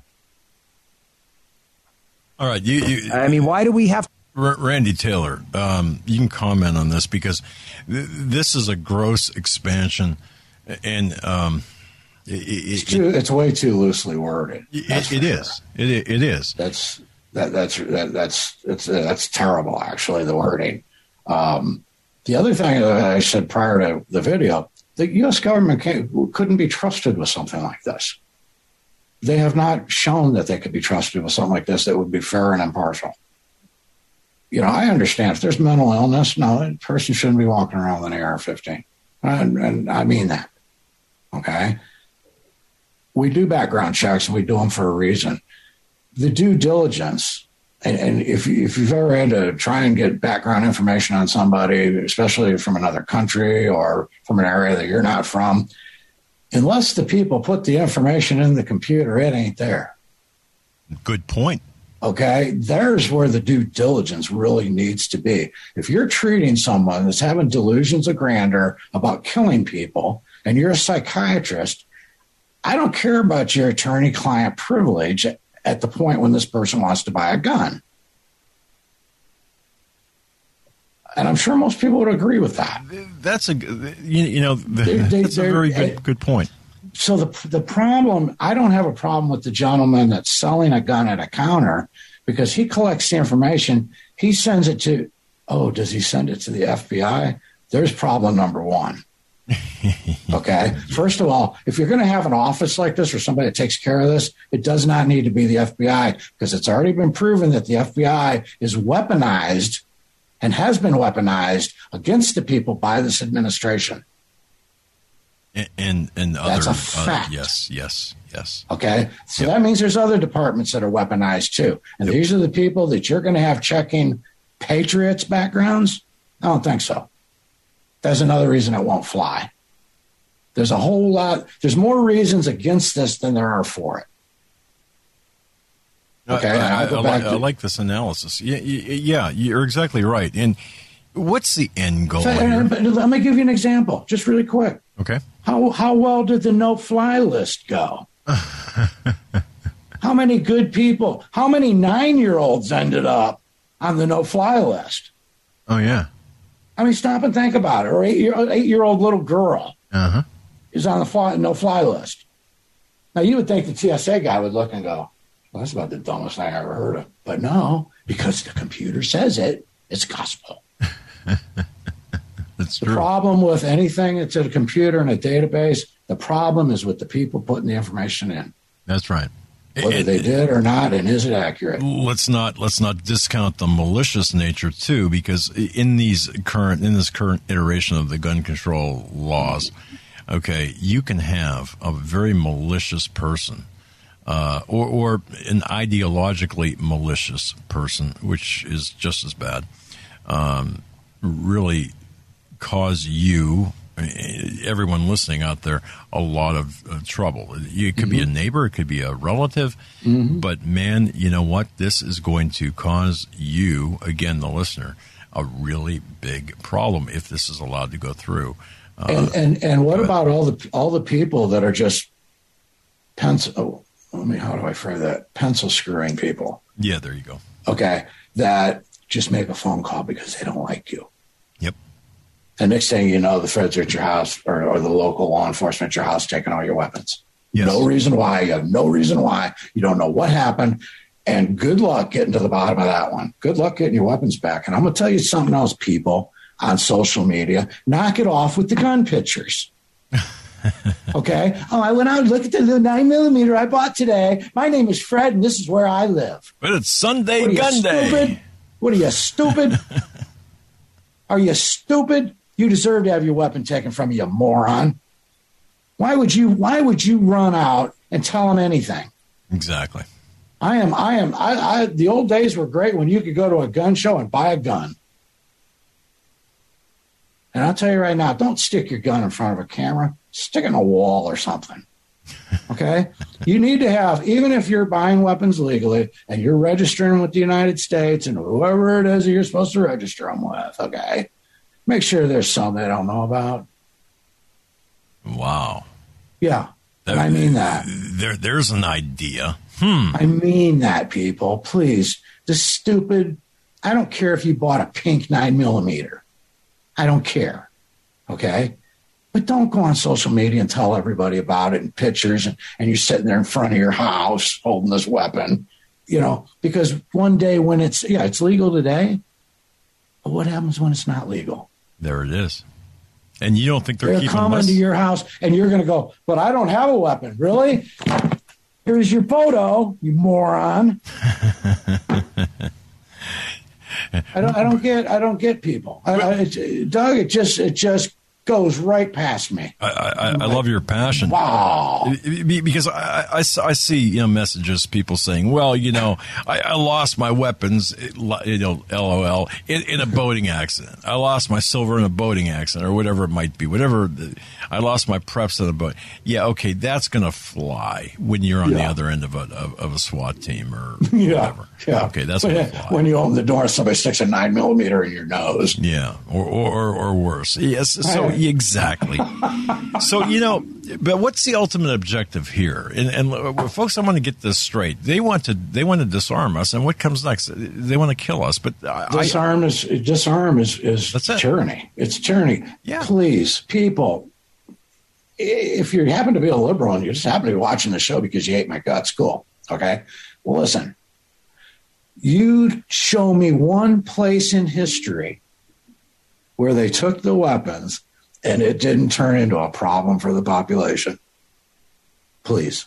B: All right. You, you,
D: I mean, why do we have...
B: R- Randy Taylor, um, you can comment on this because th- this is a gross expansion and... Um, It, it,
C: it's, too, it's way too loosely worded.
B: It, it is. It, it is.
C: That's that, that's that, that's it's uh, that's terrible. Actually, the wording. Um, the other thing that I said prior to the video, the U S government can't, couldn't be trusted with something like this. They have not shown that they could be trusted with something like this that would be fair and impartial. You know, I understand if there's mental illness, no, a person shouldn't be walking around with an A R fifteen, and, and I mean that. Okay. We do background checks, and we do them for a reason. The due diligence, and, and if, you, if you've ever had to try and get background information on somebody, especially from another country or from an area that you're not from, unless the people put the information in the computer, it ain't there.
B: Good point.
C: Okay, there's where the due diligence really needs to be. If you're treating someone that's having delusions of grandeur about killing people, and you're a psychiatrist, I don't care about your attorney-client privilege at the point when this person wants to buy a gun. And I'm sure most people would agree with that.
B: That's a, you, you know,
C: they, they,
B: that's a very good, good point.
C: So the the problem, I don't have a problem with the gentleman that's selling a gun at a counter because he collects the information. He sends it to, oh, does he send it to the F B I? There's problem number one. Okay. First of all, if you're going to have an office like this or somebody that takes care of this, it does not need to be the F B I because it's already been proven that the F B I is weaponized and has been weaponized against the people by this administration.
B: And and, and
C: that's
B: other,
C: a fact.
B: Uh, yes, yes, yes.
C: Okay. So
B: yep.
C: that means there's other departments that are weaponized too. And yep. these are the people that you're going to have checking Patriots backgrounds? I don't think so. That's another reason it won't fly. There's a whole lot. There's more reasons against this than there are for it. Okay,
B: I, I, I, like,
C: to,
B: I like this analysis. Yeah, yeah, you're exactly right. And what's the end goal?
C: So, let me give you an example, just really quick.
B: Okay.
C: How how well did the no-fly list go? How many good people? How many nine-year-olds ended up on the no-fly list?
B: Oh yeah.
C: I mean, stop and think about it. Or eight-year, eight-year-old little girl
B: uh-huh.
C: is on the fly, no-fly list. Now, you would think the T S A guy would look and go, well, that's about the dumbest thing I ever heard of. But no, because the computer says it, it's gospel.
B: That's
C: the
B: true.
C: problem with anything that's at a computer and a database, the problem is with the people putting the information in.
B: That's right.
C: Whether
B: it,
C: they did or not, and is it accurate?
B: Let's not let's not discount the malicious nature too, because in these current in this current iteration of the gun control laws, okay, you can have a very malicious person, uh, or or an ideologically malicious person, which is just as bad, um, really cause you, everyone listening out there, a lot of uh, trouble. It could mm-hmm. be a neighbor, it could be a relative, mm-hmm. but man, you know what? This is going to cause you, again, the listener, a really big problem if this is allowed to go through. Uh,
C: and, and and what about all the all the people that are just pencil? let me, how do I phrase that? Pencil screwing people.
B: Yeah, there you go.
C: Okay. That just make a phone call because they don't like you.
B: Yep.
C: And next thing you know, the feds are at your house or, or the local law enforcement at your house taking all your weapons.
B: Yes.
C: No reason why. You have no reason why. You don't know what happened. And good luck getting to the bottom of that one. Good luck getting your weapons back. And I'm going to tell you something else, people on social media. Knock it off with the gun pictures. Okay? Oh, I went out and looked at the nine millimeter I bought today. My name is Fred, and this is where I live.
B: But it's Sunday
C: What are you,
B: gun
C: stupid?
B: day.
C: What are you, stupid? Are you stupid? You deserve to have your weapon taken from you, you moron. Why would you? Why would you run out and tell them anything?
B: Exactly.
C: I am. I am. I, I. The old days were great when you could go to a gun show and buy a gun. And I'll tell you right now, don't stick your gun in front of a camera. Stick it in a wall or something. Okay? You need to have, even if you're buying weapons legally and you're registering with the United States and whoever it is that you're supposed to register them with, okay? Make sure there's some they don't know about.
B: Wow.
C: Yeah. And I mean that.
B: There, there's an idea. Hmm.
C: I mean that, people. Please. The stupid, I don't care if you bought a pink nine millimeter. I don't care. Okay? But don't go on social media and tell everybody about it in pictures and, and you're sitting there in front of your house holding this weapon, you know, because one day when it's, yeah, it's legal today, but what happens when it's not legal?
B: There it is. And you don't think they're,
C: They're
B: keeping
C: coming
B: less?
C: to your house and you're going to go, but I don't have a weapon. Really? Here's your photo, you moron. I don't, I don't get, I don't get people. I, I, it, Doug, it just, it just goes right past me.
B: I, I, I love your passion.
C: Wow.
B: Because I, I, I see, you know, messages, people saying, well, you know, I, I lost my weapons, you know, LOL, in, in a boating accident. I lost my silver in a boating accident or whatever it might be. Whatever. I lost my preps in a boat. Yeah, okay, that's going to fly when you're on
C: yeah.
B: the other end of a, of, of a SWAT team or
C: yeah.
B: whatever.
C: Yeah.
B: Okay, that's
C: when,
B: going to fly.
C: When you open the door, somebody sticks a nine millimeter in your nose.
B: Yeah, or or, or worse. Yes, so exactly. So, you know, but what's the ultimate objective here? And, and folks, I want to get this straight. They want to they want to disarm us, and what comes next? They want to kill us. But I,
C: disarm is disarm is is
B: that's it.
C: tyranny. It's tyranny.
B: Yeah.
C: Please, people, if you happen to be a liberal and you just happen to be watching the show because you hate my guts, cool. Okay. Well, listen. You show me one place in history where they took the weapons and it didn't turn into a problem for the population. Please.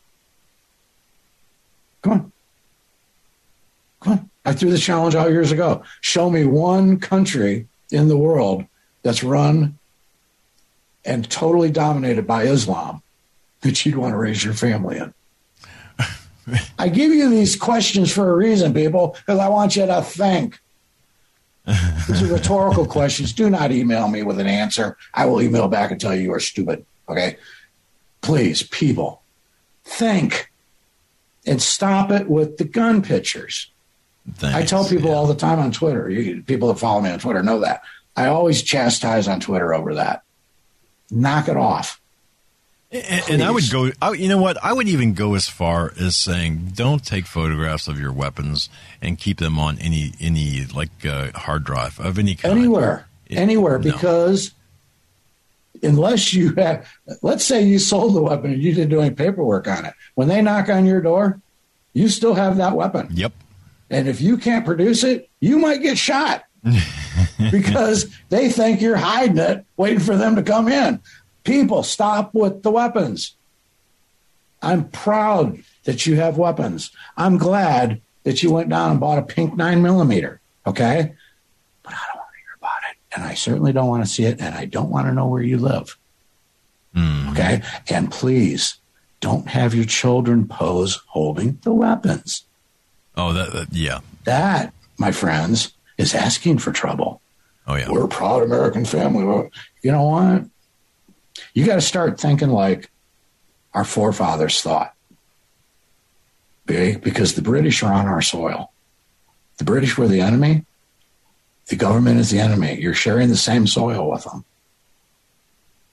C: Come on. Come on. I threw the challenge out years ago. Show me one country in the world that's run and totally dominated by Islam that you'd want to raise your family in. I give you these questions for a reason, people, because I want you to think. These are rhetorical questions. Do not email me with an answer. I will email back and tell you you are stupid. Okay? Please, people, think and stop it with the gun pictures.
B: Thanks,
C: I tell people
B: yeah.
C: all the time on Twitter. You, people that follow me on Twitter know that. I always chastise on Twitter over that. Knock it off.
B: And, and I would go, I, you know what? I would even go as far as saying, don't take photographs of your weapons and keep them on any, any like uh, hard drive of any kind.
C: Anywhere, it, anywhere, no. Because unless you have, let's say you sold the weapon and you didn't do any paperwork on it. When they knock on your door, you still have that weapon.
B: Yep.
C: And if you can't produce it, you might get shot because they think you're hiding it, waiting for them to come in. People, stop with the weapons. I'm proud that you have weapons. I'm glad that you went down and bought a pink nine millimeter. Okay. But I don't want to hear about it. And I certainly don't want to see it. And I don't want to know where you live. Mm. Okay. And please don't have your children pose holding the weapons.
B: Oh, that, that yeah.
C: That, my friends, is asking for trouble.
B: Oh, yeah.
C: We're a proud American family. Well, you know what? You got to start thinking like our forefathers thought. Okay? Because the British are on our soil. The British were the enemy. The government is the enemy. You're sharing the same soil with them.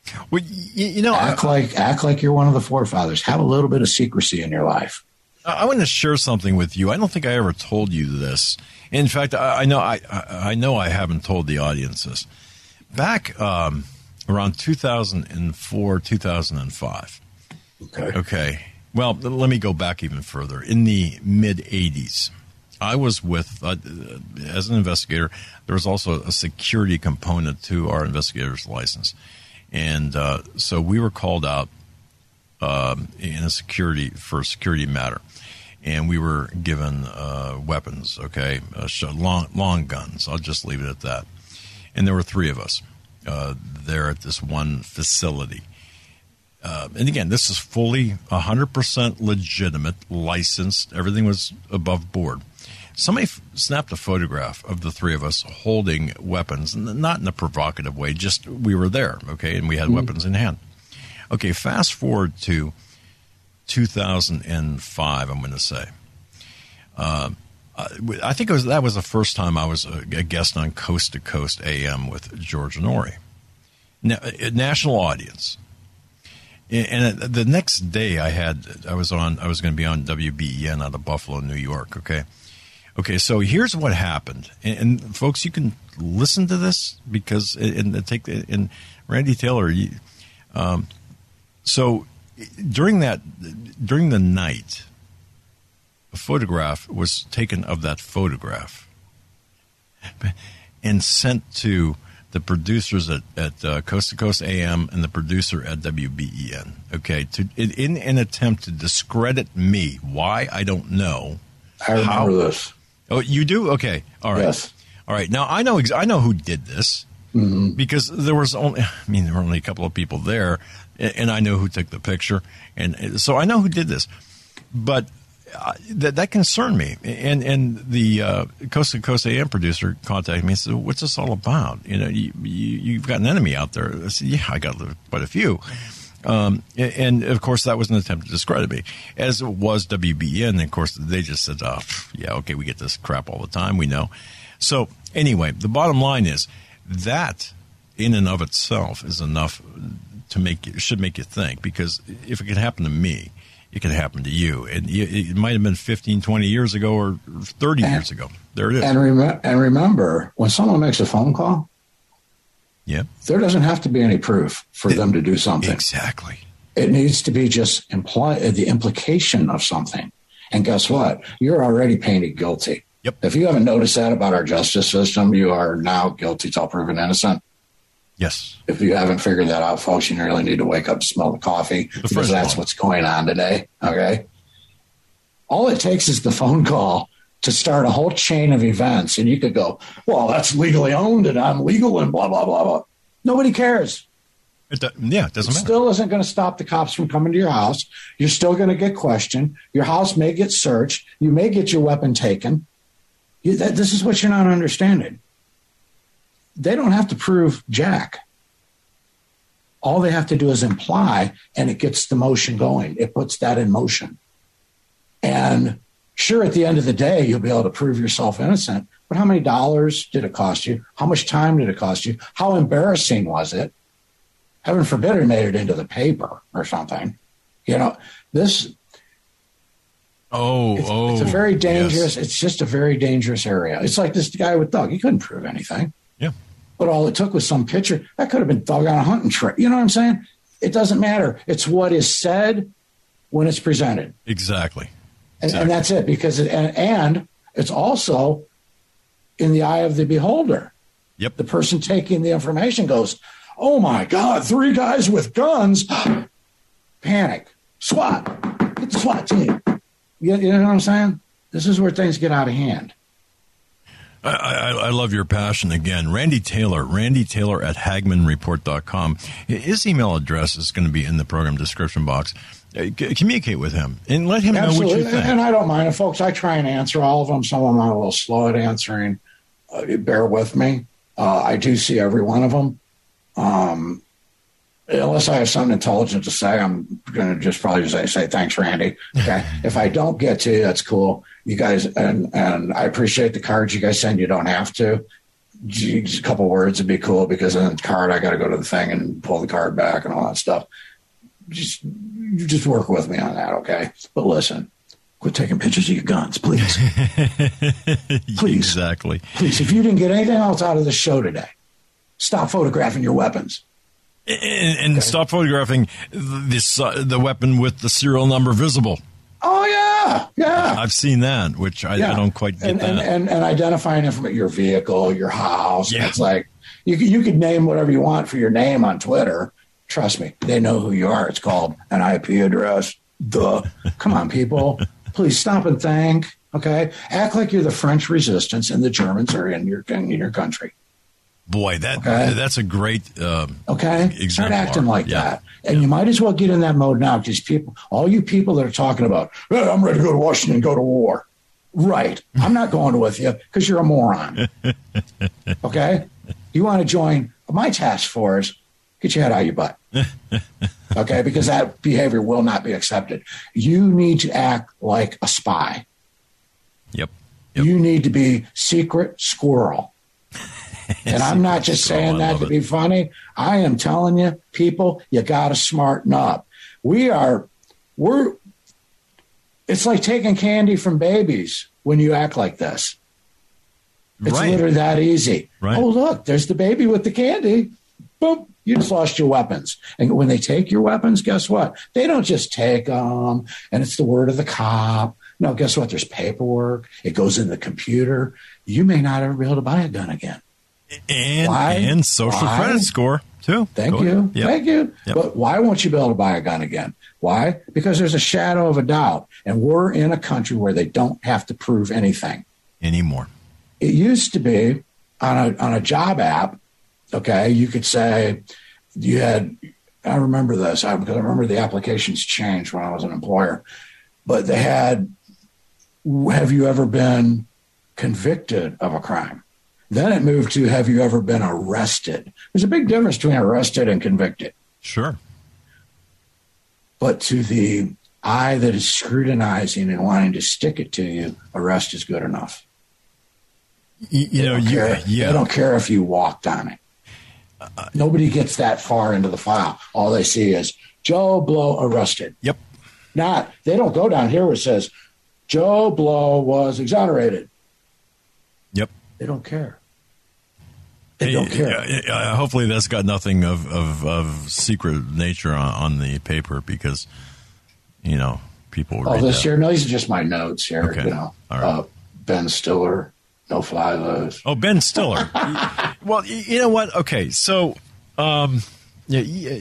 B: Well, you, you know,
C: act
B: I,
C: like act like you're one of the forefathers. Have a little bit of secrecy in your life.
B: I want to share something with you. I don't think I ever told you this. In fact, I, I know I, I know I haven't told the audience this. Back um, around two thousand four, two thousand five.
C: Okay.
B: Okay. Well, let me go back even further. In the mid eighties, I was with, uh, as an investigator, there was also a security component to our investigator's license. And uh, so we were called out um, in a security, for a security matter. And we were given uh, weapons, okay, uh, long, long guns. I'll just leave it at that. And there were three of us uh, there at this one facility. Uh, and again, this is fully one hundred percent legitimate, licensed. Everything was above board. Somebody f- snapped a photograph of the three of us holding weapons, not in a provocative way, just we were there, okay, and we had mm-hmm. weapons in hand. Okay, fast forward to two thousand five, I'm going to say. Uh, I think it was that was the first time I was a, a guest on Coast to Coast A M with George Norrie. Now, a national audience. And the next day I had, I was on, I was going to be on W B E N out of Buffalo, New York. Okay. Okay. So here's what happened. And, and folks, you can listen to this because, and, and take, and Randy Taylor, you, um, so during that, during the night, a photograph was taken of that photograph and sent to the producers at, at uh, Coast to Coast A M and the producer at W B E N, okay, to in, in an attempt to discredit me. Why? I don't know.
C: I remember How, this.
B: Oh, you do? Okay. All right.
C: Yes.
B: All right. Now, I know ex- I know who did this mm-hmm. because there was only, I mean, there were only a couple of people there, and, and I know who took the picture, and so I know who did this. But Uh, that that concerned me, and and the uh, Coast to Coast A M producer contacted me and said, "What's this all about? You know, you, you you've got an enemy out there." I said, "Yeah, I got quite a few," um, and, and of course that was an attempt to discredit me, as was W B E N. And of course, they just said, "Oh, yeah, okay, we get this crap all the time, we know." So anyway, the bottom line is that in and of itself is enough to make you, should make you think, because if it could happen to me, it can happen to you. And it might have been fifteen, twenty years ago or thirty and, years ago. There it is.
C: And, rem- and remember, when someone makes a phone call,
B: yeah,
C: there doesn't have to be any proof for it, them to do something.
B: Exactly.
C: It needs to be just imply the implication of something. And guess what? You're already painted guilty.
B: Yep.
C: If you haven't noticed that about our justice system, you are now guilty till proven innocent.
B: Yes.
C: If you haven't figured that out, folks, you really need to wake up to smell the coffee, the because that's one. What's going on today. Okay. All it takes is the phone call to start a whole chain of events. And you could go, well, that's legally owned and I'm legal and blah, blah, blah, blah. Nobody cares.
B: It do, yeah, it doesn't
C: it
B: matter.
C: Still isn't going to stop the cops from coming to your house. You're still going to get questioned. Your house may get searched. You may get your weapon taken. You, that, this is what you're not understanding. They don't have to prove jack. All they have to do is imply, and it gets the motion going. It puts that in motion. And sure, at the end of the day, you'll be able to prove yourself innocent. But how many dollars did it cost you? How much time did it cost you? How embarrassing was it? Heaven forbid it made it into the paper or something. You know, this...
B: Oh,
C: it's,
B: oh.
C: It's a very dangerous...
B: Yes.
C: It's just a very dangerous area. It's like this guy with Doug. He couldn't prove anything.
B: Yeah.
C: But all it took was some picture. That could have been Doug on a hunting trip. You know what I'm saying? It doesn't matter. It's what is said when it's presented.
B: Exactly.
C: And,
B: exactly.
C: and that's it. Because it, and, and it's also in the eye of the beholder.
B: Yep.
C: The person taking the information goes, oh, my God, three guys with guns. Panic. SWAT. Get the SWAT team. You, you know what I'm saying? This is where things get out of hand.
B: I, I, I love your passion again. Randy Taylor, Randy Taylor at Hagman Report dot com. His email address is going to be in the program description box. Uh, c- communicate with him and let him
C: Absolutely.
B: know what you think.
C: And I don't mind. And folks, I try and answer all of them. Some of them I'm a little slow at answering. Uh, bear with me. Uh, I do see every one of them. Um, unless I have something intelligent to say, I'm going to just probably say, say thanks, Randy. Okay. If I don't get to you, that's cool. You guys, and, and I appreciate the cards you guys send. You don't have to. geez, a couple words would be cool because in the card I got to go to the thing and pull the card back and all that stuff. Just, you just work with me on that, okay? But listen, quit taking pictures of your guns, please. Please.
B: Exactly.
C: Please, if you didn't get anything else out of the show today, stop photographing your weapons.
B: And, and okay. Stop photographing this uh, the weapon with the serial number visible.
C: Oh, yeah. Yeah.
B: I've seen that, which I, yeah. I don't quite get
C: and,
B: that.
C: And, and, and identifying information, your vehicle, your house.
B: Yeah.
C: It's like you, you could name whatever you want for your name on Twitter. Trust me, they know who you are. It's called an I P address. Duh. Come on, people. Please stop and think. Okay? Act like you're the French resistance and the Germans are in your, in your country.
B: Boy, that
C: okay.
B: that's a great uh,
C: okay.
B: exemplar.
C: Start acting like
B: yeah.
C: that, and
B: yeah.
C: you might as well get in that mode now because people, all you people that are talking about, hey, I'm ready to go to Washington and go to war. Right, I'm not going with you because you're a moron. Okay, you want to join my task force? Get your head out of your butt. Okay, because that behavior will not be accepted. You need to act like a spy.
B: Yep. yep.
C: You need to be secret squirrel. And I'm not just saying that to be funny. I am telling you, people, you got to smarten up. We are, we're, it's like taking candy from babies when you act like this. It's
B: right.
C: literally that easy.
B: Right.
C: Oh, look, there's the baby with the candy. Boom, you just lost your weapons. And when they take your weapons, guess what? They don't just take them and it's the word of the cop. No, guess what? There's paperwork. It goes in the computer. You may not ever be able to buy a gun again.
B: And,
C: why?
B: and social
C: why?
B: credit score, too.
C: Thank Go you. Yep. Thank you.
B: Yep.
C: But why won't you be able to buy a gun again? Why? Because there's a shadow of a doubt. And we're in a country where they don't have to prove anything.
B: Anymore.
C: It used to be on a on a job app, okay, you could say you had, I remember this, I, because I remember the applications changed when I was an employer. But they had, have you ever been convicted of a crime? Then it moved to, have you ever been arrested? There's a big difference between arrested and convicted.
B: Sure.
C: But to the eye that is scrutinizing and wanting to stick it to you, arrest is good enough.
B: You, you know, you,
C: care.
B: yeah.
C: They don't care if you walked on it. Uh, Nobody gets that far into the file. All they see is Joe Blow arrested.
B: Yep.
C: Not, they don't go down here where it says Joe Blow was exonerated.
B: Yep.
C: They don't care. They don't care.
B: Uh, uh, hopefully that's got nothing of, of, of secret nature on, on the paper because, you know, people
C: Oh,
B: read
C: this
B: that.
C: here? No, these are just my notes here.
B: Okay.
C: You know,
B: All right.
C: uh, Ben Stiller, no fly lows.
B: Oh, Ben Stiller. Well, you know what? Okay, so, um, yeah, yeah,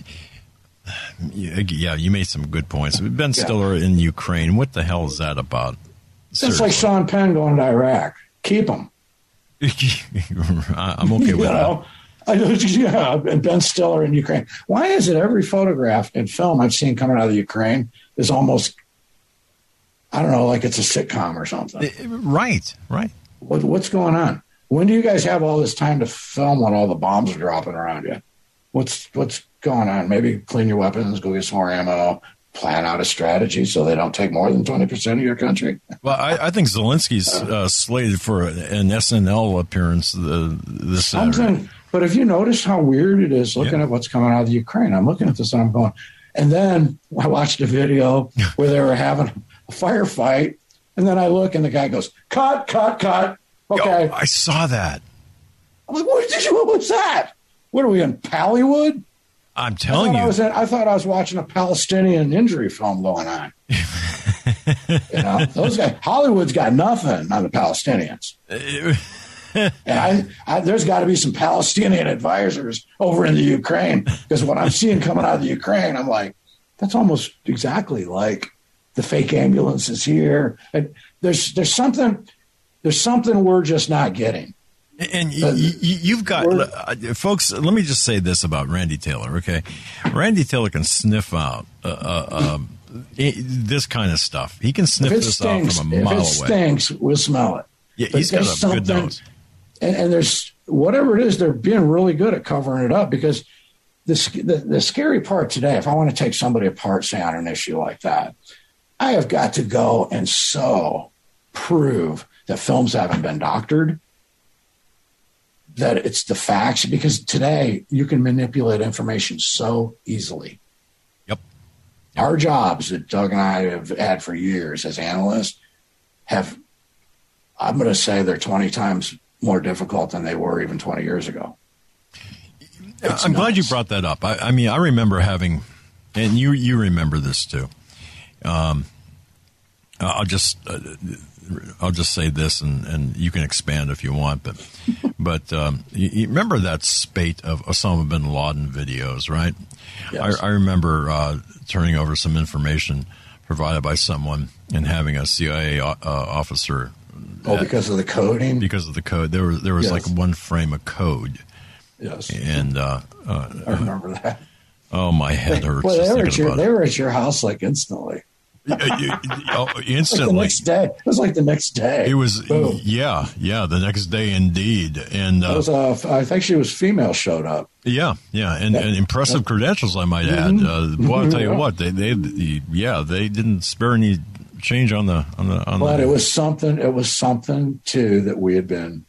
B: yeah, you made some good points. Ben Stiller yeah. in Ukraine, what the hell is that about?
C: It's like Sean Penn going to Iraq. Keep him.
B: I'm okay with that.
C: I, yeah, and Ben Stiller in Ukraine. Why is it every photograph and film I've seen coming out of the Ukraine is almost, I don't know, like it's a sitcom or something?
B: Right, right.
C: What, what's going on? When do you guys have all this time to film when all the bombs are dropping around you? What's what's going on? Maybe clean your weapons, go get some more ammo, plan out a strategy so they don't take more than twenty percent of your country.
B: Well, I, I think Zelensky's uh, slated for an S N L appearance uh, this
C: Something,
B: Saturday.
C: But if you notice how weird it is looking
B: yeah.
C: at what's coming out of the Ukraine, I'm looking at this and I'm going, and then I watched a video where they were having a firefight, and then I look and the guy goes, cut, cut, cut. Okay.
B: Yo, I saw that.
C: I'm like, what did you, what was that? What are we in Pallywood?
B: I'm telling
C: I
B: you.
C: I, was in, I thought I was watching a Palestinian injury film going on. You know, those guys, Hollywood's got nothing on the Palestinians. And I, I, there's got to be some Palestinian advisors over in the Ukraine because what I'm seeing coming out of the Ukraine, I'm like, that's almost exactly like the fake ambulances here. And there's there's something there's something we're just not getting.
B: And you, you, you've got, uh, folks, let me just say this about Randy Taylor, okay? Randy Taylor can sniff out uh, uh, um, this kind of stuff. He can sniff this stinks, out from a mile away.
C: If it stinks, we'll smell it.
B: Yeah, he's got a good nose.
C: And, and there's, whatever it is, they're being really good at covering it up because the, the, the scary part today, if I want to take somebody apart, say, on an issue like that, I have got to go and so prove that films haven't been doctored. that it's the facts, because today you can manipulate information so easily.
B: Yep.
C: Our jobs that Doug and I have had for years as analysts have, I'm going to say they're twenty times more difficult than they were even twenty years ago. It's
B: I'm
C: nuts.
B: glad you brought that up. I, I mean, I remember having, and you you remember this too. Um, I'll just uh, I'll just say this, and, and you can expand if you want. But but um, you, you remember that spate of Osama bin Laden videos, right?
C: Yes.
B: I, I remember uh, turning over some information provided by someone and having a C I A uh, officer.
C: Oh, because of the coding?
B: Because of the code. There was there was
C: Yes.
B: like one frame of code.
C: Yes.
B: And uh, uh,
C: I remember that.
B: oh, my head hurts
C: Well,
B: just
C: they were,
B: thinking
C: at your,
B: about
C: they
B: it.
C: were at your house like instantly.
B: Uh, you- oh,
C: Like the
B: instantly.
C: next day. It was like the next day.
B: It was,
C: Boom.
B: yeah, yeah, the next day indeed. And
C: It
B: uh,
C: was, uh, I think she was female showed up.
B: yeah, yeah, and, and impressive credentials, I might add. Uh, well, I'll tell you what, they, they, yeah, they didn't spare any change on the, on the, on
C: But
B: the.
C: it was something, it was something too that we had been,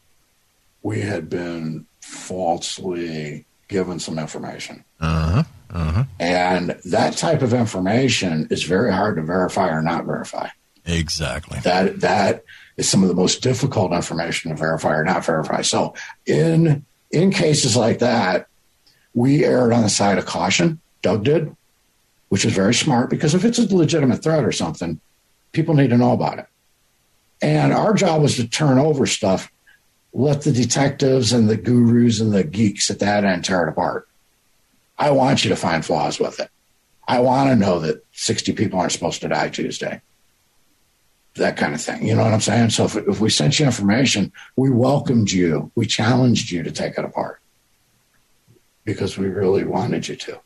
C: we had been falsely given some information.
B: Uh-huh, uh-huh.
C: And that type of information is very hard to verify or not verify.
B: Exactly.
C: That that is some of the most difficult information to verify or not verify. So in in cases like that, we erred on the side of caution. Doug did, which is very smart, because if it's a legitimate threat or something, people need to know about it. And our job was to turn over stuff, let the detectives and the gurus and the geeks at that end tear it apart. I want you to find flaws with it. I want to know that sixty people aren't supposed to die Tuesday. That kind of thing. You know what I'm saying? So if, if we sent you information, we welcomed you. We challenged you to take it apart because we really wanted you to.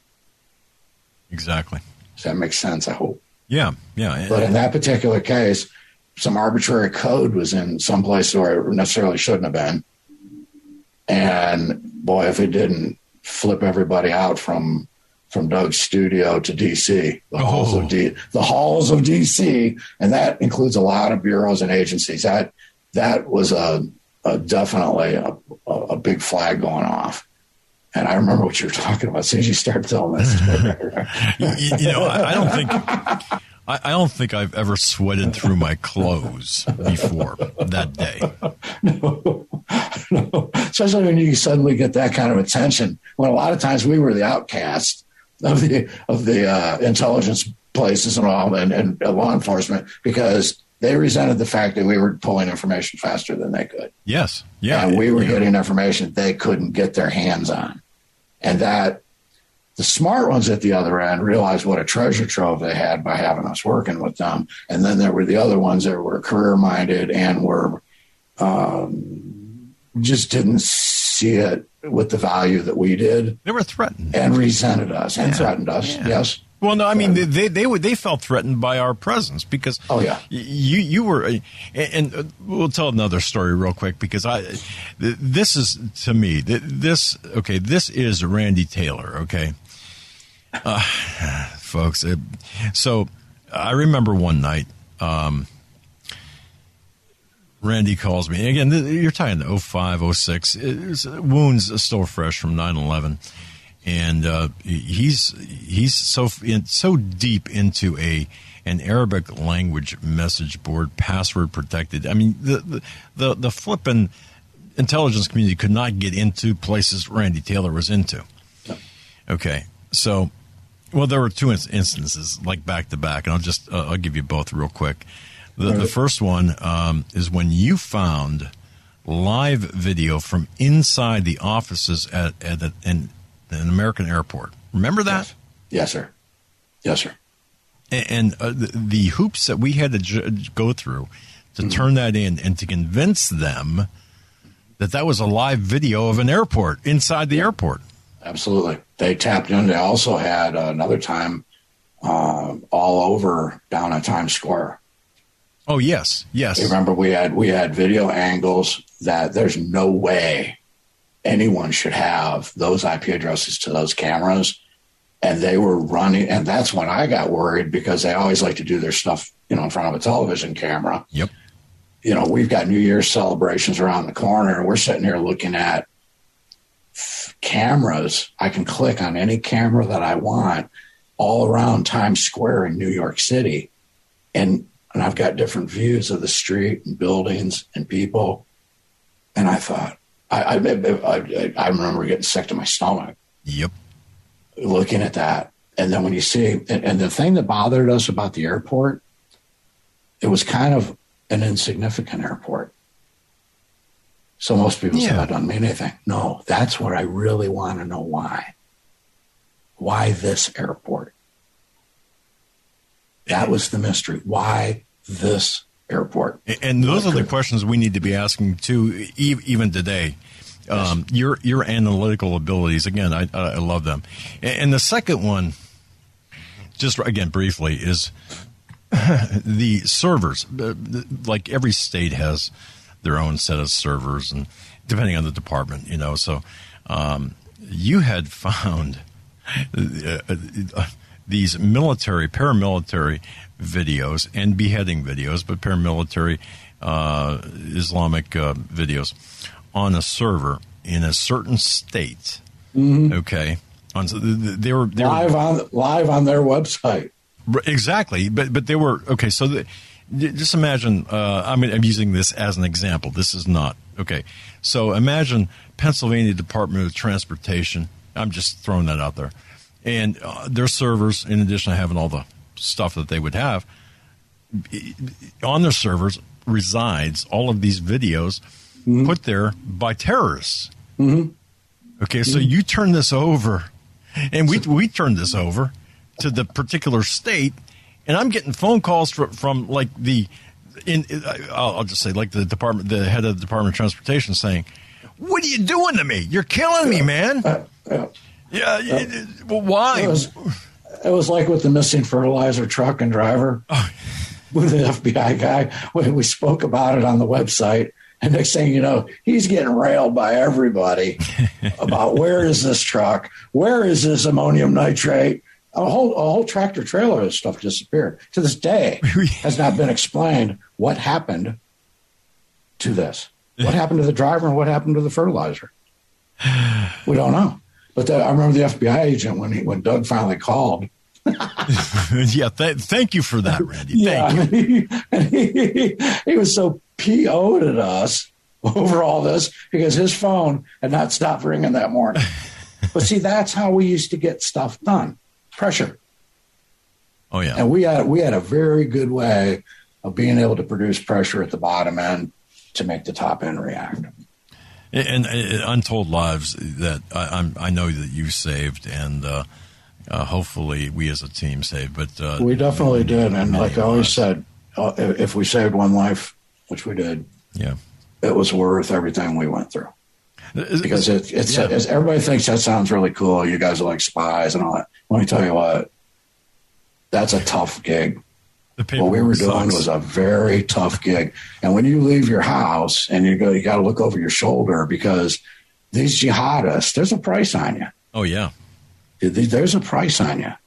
B: Exactly.
C: Does that make sense? I hope.
B: Yeah, yeah.
C: But in that particular case, some arbitrary code was in some place where it necessarily shouldn't have been. And boy, if it didn't flip everybody out from from Doug's studio to D C, the
B: Oh.
C: halls of D, the halls of D C, and that includes a lot of bureaus and agencies. That that was a, a definitely a, a big flag going off. And I remember what you were talking about as soon as you started telling this.
B: you, you know, I, I don't think I, I don't think I've ever sweated through my clothes before that day.
C: No, no. Especially when you suddenly get that kind of attention. When a lot of times we were the outcast of the of the uh, intelligence places and all, and, and law enforcement, because they resented the fact that we were pulling information faster than they could.
B: Yes, yeah,
C: And we were
B: yeah.
C: getting information they couldn't get their hands on. And that the smart ones at the other end realized what a treasure trove they had by having us working with them. And then there were the other ones that were career-minded and were um, just didn't see it with the value that we did,
B: They were threatened.
C: and resented us and
B: Yeah.
C: threatened us.
B: Yeah.
C: Yes.
B: Well, no, I mean they they they, would, they felt threatened by our presence because
C: Oh, yeah.
B: y- you you were and, and uh, we'll tell another story real quick because I th- this is to me th- this okay this is Randy Taylor, okay, uh, folks. It, so I remember one night. Um, Randy calls me. Again, th- you're talking oh five, oh six. It was, wounds are still fresh from nine eleven. And uh, he's he's so in, so deep into a an Arabic language message board, password protected. I mean, the the the, the flippin' intelligence community could not get into places Randy Taylor was into. Okay, so well, there were two in- instances like back to back, and I'll just uh, I'll give you both real quick. The, the first one um, is when you found live video from inside the offices at at the, in an American airport. Remember that?
C: Yes, sir. Yes, sir.
B: And, and uh, the, the hoops that we had to j- go through to mm-hmm. turn that in and to convince them that that was a live video of an airport inside the airport.
C: Absolutely. They tapped in. They also had uh, another time uh, all over down at Times Square.
B: Oh, yes. Yes.
C: You remember we had we had video angles that there's no way anyone should have those I P addresses to those cameras. And they were running. And that's when I got worried because they always like to do their stuff, you know, in front of a television camera.
B: Yep.
C: you know, we've got New Year's celebrations around the corner, and we're sitting here looking at cameras. I can click on any camera that I want all around Times Square in New York City. And, and I've got different views of the street and buildings and people. And I thought, I, I, I, I remember getting sick to my stomach.
B: Yep.
C: Looking at that. And then when you see, and, and the thing that bothered us about the airport, it was kind of an insignificant airport. So most people
B: yeah.
C: say that doesn't mean anything. No, that's what I really want to know why. Why this airport? That was the mystery. Why this airport?
B: And those are the questions we need to be asking too, even today. Um, yes. Your your analytical abilities, again, I, I love them. And the second one, just again briefly, is the servers. Like every state has their own set of servers, and depending on the department, you know. So um, you had found uh, uh, these military, paramilitary videos and beheading videos, but paramilitary uh, Islamic uh, videos on a server in a certain state. Mm-hmm. Okay, on they were they
C: live
B: were,
C: on live on their website.
B: Exactly, but but they were okay. So the, just imagine. Uh, I mean, I'm using this as an example. This is not okay. So imagine Pennsylvania Department of Transportation. I'm just throwing that out there, and uh, their servers, in addition to having all the stuff that they would have on their servers, resides all of these videos mm-hmm. put there by terrorists. Mm-hmm. Okay, so mm-hmm. you turn this over, and we we turn this over to the particular state, and I'm getting phone calls from, from like the, in I'll, I'll just say like the department, the head of the Department of Transportation saying, "What are you doing to me? You're killing me, man." Uh, uh, yeah, uh, well, why?
C: It was, it was like with the missing fertilizer truck and driver oh. with the F B I guy. We, we spoke about it on the website, and next thing you know, he's getting railed by everybody about where is this truck? Where is this ammonium nitrate? A whole, a whole tractor trailer of stuff disappeared. To this day, has not been explained what happened to this. What happened to the driver and what happened to the fertilizer? We don't know. But the, I remember the F B I agent when he, when Doug finally called.
B: yeah, th- thank you for that, Randy.
C: Yeah,
B: thank you.
C: And he, he, he was so P O'd at us over all this because his phone had not stopped ringing that morning. But see, that's how we used to get stuff done. Pressure.
B: Oh yeah,
C: and we had we had a very good way of being able to produce pressure at the bottom end to make the top end react.
B: And, and, and untold lives that I, I'm, I know that you saved, and uh, uh, hopefully we as a team saved. But uh,
C: we definitely did, and like I always said, uh, if we saved one life, which we did,
B: yeah,
C: it was worth everything we went through. Because it, it's, yeah. it's everybody thinks that sounds really cool. You guys are like spies and all that. Let me tell you what, that's a tough gig. What we were doing was a very tough gig. And when you leave your house and you go, you got to look over your shoulder because these jihadists, there's a price on you.
B: Oh yeah,
C: there's a price on you,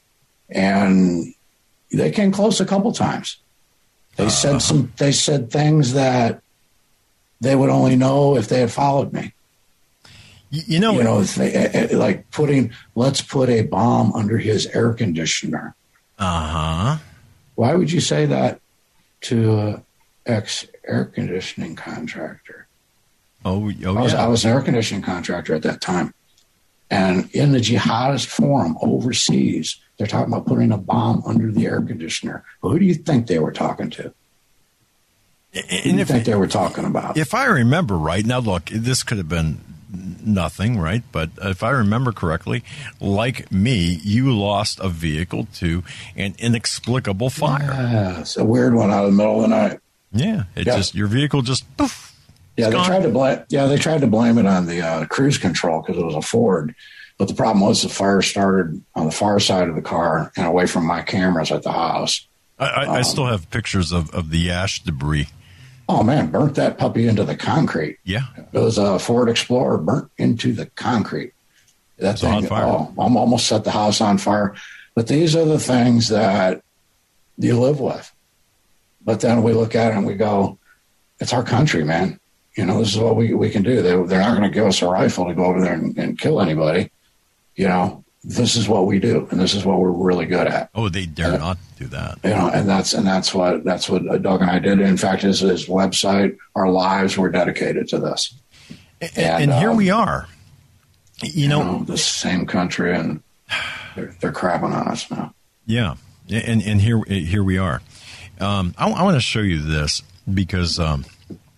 C: and they came close a couple times. They uh, said some. They said things that they would only know if they had followed me.
B: You know,
C: you know, they, like putting, let's put a bomb under his air conditioner.
B: Uh-huh.
C: Why would you say that to an ex-air conditioning contractor?
B: Oh, oh
C: I was,
B: yeah.
C: I was an air conditioning contractor at that time. And in the jihadist forum overseas, they're talking about putting a bomb under the air conditioner. Well, who do you think they were talking to? Who do you think they were talking about?
B: If I remember right, now look, this could have been nothing, right? But if I remember correctly, like me, you lost a vehicle to an inexplicable fire.
C: Yeah, it's a weird one out of the middle of the night.
B: Yeah, it yeah. just your vehicle just poof.
C: Yeah, they gone. tried to blame. Yeah, they tried to blame it on the uh, cruise control because it was a Ford. But the problem was the fire started on the far side of the car and away from my cameras at the house.
B: I, I, um, I still have pictures of, of the ash debris.
C: Oh, man, burnt that puppy into the concrete.
B: Yeah.
C: It was a Ford Explorer burnt into the concrete. That thing,
B: on fire.
C: Oh, almost set the house on fire. But these are the things that you live with. But then we look at it and we go, it's our country, man. You know, this is what we, we can do. They, they're not going to give us a rifle to go over there and, and kill anybody. You know, this is what we do, and this is what we're really good at.
B: Oh, they dare
C: and,
B: not do that.
C: You know, and that's and that's what that's what Doug and I did. In fact, his, his website, our lives were dedicated to this.
B: And, and, and here um, we are. You,
C: you
B: know,
C: know, the same country, and they're, they're crapping on us now.
B: Yeah, and and here here we are. Um, I, I want to show you this because um,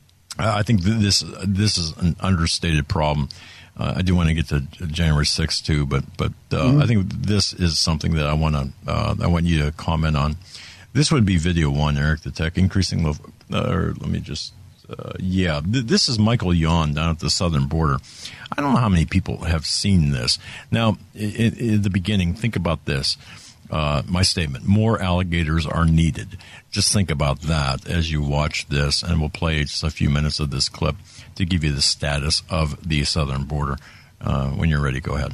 B: I think this this is an understated problem. Uh, I do want to get to January sixth too, but but uh, mm-hmm. I think this is something that I want to uh, I want you to comment on. This would be video one, Eric the Tech, increasing level. Uh, or let me just uh, yeah, th- this is Michael Yon down at the southern border. I don't know how many people have seen this. Now, in, in the beginning, think about this. Uh, my statement: more alligators are needed. Just think about that as you watch this, and we'll play just a few minutes of this clip to give you the status of the southern border. Uh, when you're ready, go ahead.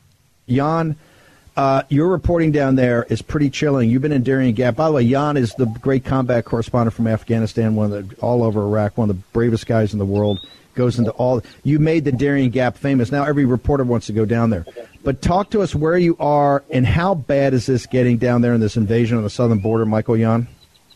E: Jan, uh, your reporting down there is pretty chilling. You've been in Darien Gap. By the way, Jan is the great combat correspondent from Afghanistan, one of the all over Iraq, one of the bravest guys in the world. Goes into all. You made the Darien Gap famous. Now every reporter wants to go down there. But talk to us where you are and how bad is this getting down there in this invasion on the southern border, Michael Yon?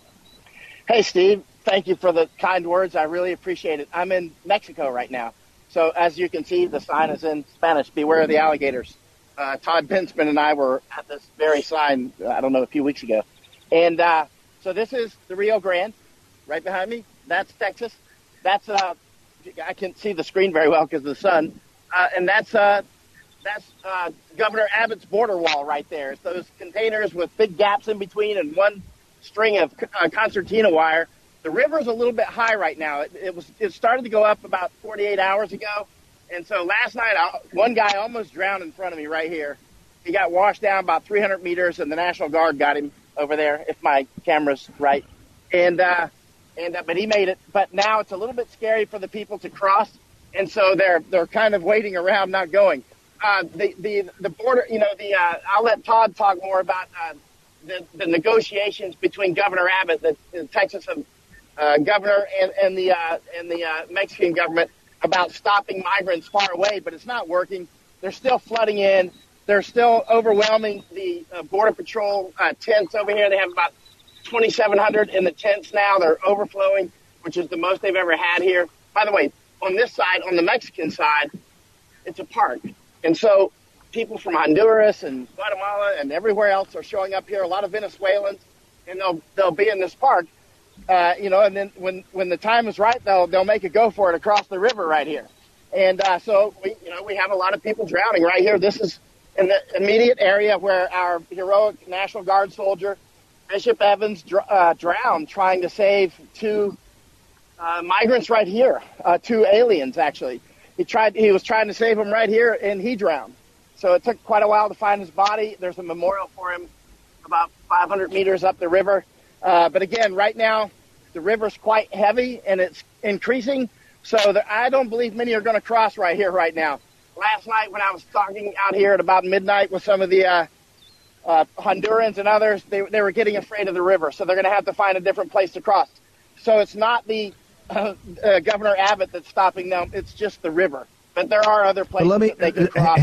F: Hey, Steve. Thank you for the kind words. I really appreciate it. I'm in Mexico right now. So as you can see, the sign is in Spanish, beware of the alligators. Uh, Todd Bensman and I were at this very sign, I don't know, a few weeks ago. And uh, so this is the Rio Grande right behind me. That's Texas. That's, uh, I can't see the screen very well because of the sun. Uh, and that's uh, that's uh, Governor Abbott's border wall right there. It's those containers with big gaps in between and one string of uh, concertina wire. The river's a little bit high right now. It, it was it started to go up about forty-eight hours ago, and so last night I, one guy almost drowned in front of me right here. He got washed down about three hundred meters, and the National Guard got him over there, if my camera's right. And uh, and uh, but he made it. But now it's a little bit scary for the people to cross, and so they're they're kind of waiting around, not going. Uh, the the the border, you know, the uh, I'll let Todd talk more about uh, the the negotiations between Governor Abbott, the, the Texas. Uh, governor and, and the uh, and the uh, Mexican government about stopping migrants far away, but it's not working. They're still flooding in. They're still overwhelming the uh, Border Patrol uh, tents over here. They have about twenty-seven hundred in the tents now. They're overflowing, which is the most they've ever had here. By the way, on this side, on the Mexican side, it's a park. And so people from Honduras and Guatemala and everywhere else are showing up here, a lot of Venezuelans, and they'll they'll be in this park. Uh, you know, and then when, when the time is right, they'll they'll make a go for it across the river right here. And uh, so, we, you know, we have a lot of people drowning right here. This is in the immediate area where our heroic National Guard soldier, Bishop Evans, dr- uh, drowned trying to save two uh, migrants right here, uh, two aliens, actually. He tried. He was trying to save them right here, and he drowned. So it took quite a while to find his body. There's a memorial for him about five hundred meters up the river. Uh, but again, right now, the river's quite heavy, and it's increasing. So the, I don't believe many are going to cross right here right now. Last night when I was talking out here at about midnight with some of the uh, uh, Hondurans and others, they, they were getting afraid of the river. So they're going to have to find a different place to cross. So it's not the uh, uh, Governor Abbott that's stopping them. It's just the river. But there are other places let me, that they can cross.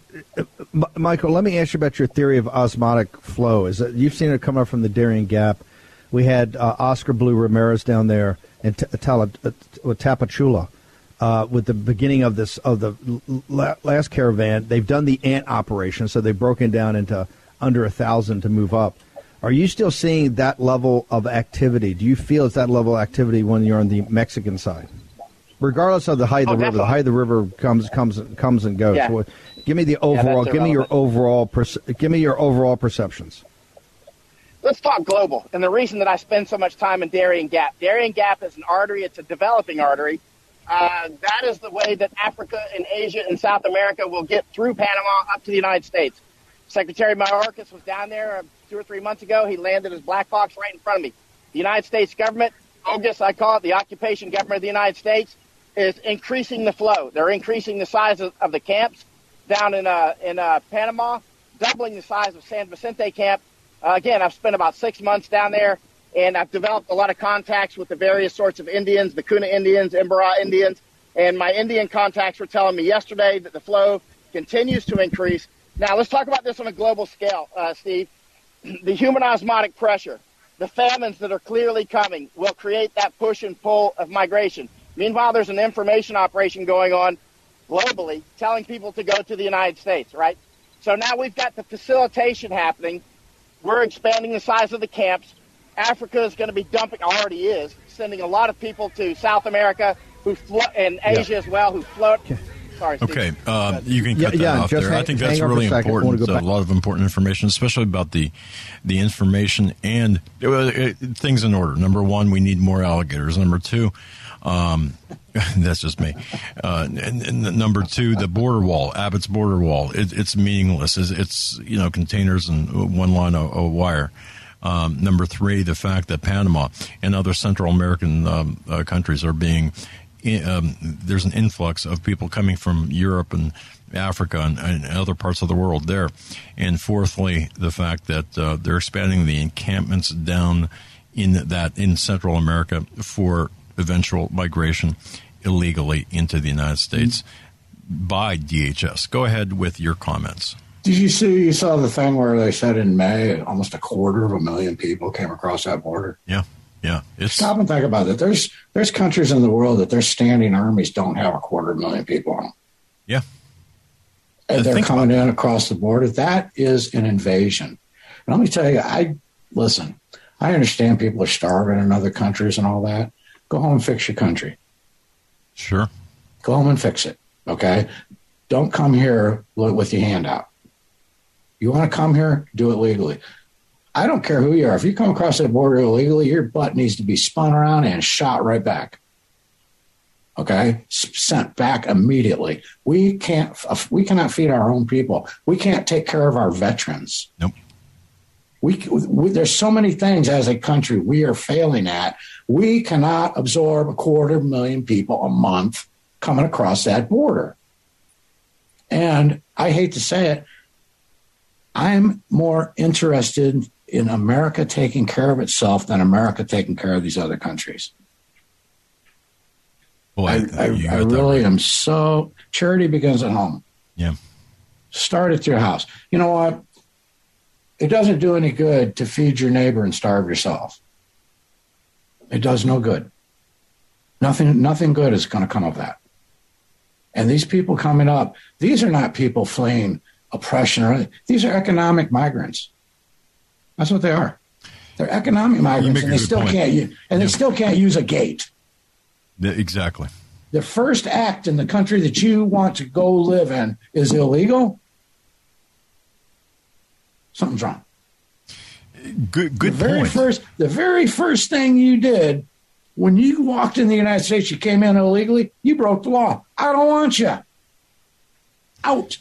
E: Michael, let me ask you about your theory of osmotic flow. Is that you've seen it come up from the Darien Gap. We had uh, Oscar Blue Ramirez down there in T- Tala, uh, Tapachula uh, with the beginning of this of the l- last caravan. They've done the ant operation, so they've broken down into under a thousand to move up. Are you still seeing that level of activity? Do you feel it's that level of activity when you're on the Mexican side, regardless of the height of the oh, river? The height of the river comes comes comes and goes.
F: Yeah.
E: So give me the overall. Yeah, give me your overall. Perce- give me your overall perceptions.
F: Let's talk global. And the reason that I spend so much time in Darien Gap, Darien Gap is an artery. It's a developing artery. Uh, that is the way that Africa and Asia and South America will get through Panama up to the United States. Secretary Mayorkas was down there two or three months ago. He landed his black box right in front of me. The United States government, bogus, I call it, the occupation government of the United States, is increasing the flow. They're increasing the size of, of the camps down in uh, in uh, Panama, doubling the size of San Vicente camp. Uh, again, I've spent about six months down there, And I've developed a lot of contacts with the various sorts of Indians, the Kuna Indians, Imbara Indians. And my Indian contacts were telling me yesterday that the flow continues to increase. Now, let's talk about this on a global scale, uh, Steve. The human osmotic pressure, the famines that are clearly coming will create that push and pull of migration. Meanwhile, there's an information operation going on globally telling people to go to the United States, right? So now we've got the facilitation happening. We're expanding the size of the camps. Africa is going to be dumping, already is, sending a lot of people to South America who flo- and Asia yeah. as well who float.
B: Okay.
F: Sorry, Steve.
B: Okay, uh, you can cut
E: yeah,
B: that
E: yeah,
B: off there.
E: hang,
B: I think that's really important. A lot of important information, especially about the the information and uh, things in order. Number one, we need more alligators. Number two, um, that's just me. Uh, and, and number two, the border wall, Abbott's border wall. It, it's meaningless. It's, it's you know containers and one line of, of wire. Um, number three, the fact that Panama and other Central American um, uh, countries are being um, there's an influx of people coming from Europe and Africa and, and other parts of the world there. And fourthly, the fact that uh, they're expanding the encampments down in that in Central America for eventual migration illegally into the United States mm-hmm. by D H S. Go ahead with your comments.
C: Did you see, you saw the thing where they said in May, almost a quarter of a million people came across that border?
B: Yeah, yeah. It's...
C: Stop and think about it. There's there's countries in the world that their standing armies don't have a quarter of a million people on them.
B: Yeah.
C: And they're coming in across the border. That is an invasion. And let me tell you, I, listen, I understand people are starving in other countries and all that. Go home and fix your country.
B: Sure.
C: Go home and fix it, okay? Don't come here with your hand out. You want to come here, do it legally. I don't care who you are. If you come across that border illegally, your butt needs to be spun around and shot right back. Okay? Sent back immediately. We can't, we cannot feed our own people. We can't take care of our veterans.
B: Nope.
C: We, we, there's so many things as a country we are failing at. We cannot absorb a quarter million people a month coming across that border. And I hate to say it, I'm more interested in America taking care of itself than America taking care of these other countries.
B: Boy,
C: I, I, I really right. am so... Charity begins at home.
B: Yeah.
C: Start at your house. You know what? It doesn't do any good to feed your neighbor and starve yourself. It does no good. Nothing, nothing good is going to come of that. And these people coming up, these are not people fleeing oppression or anything. These are economic migrants. That's what they are. They're economic migrants, and they still point. can't use, and yeah. they still can't use a gate.
B: The, exactly.
C: The first act in the country that you want to go live in is illegal. Something's wrong.
B: Good, good
C: the very
B: point.
C: First, the very first thing you did when you walked in the United States, you came in illegally, you broke the law. I don't want you. Out.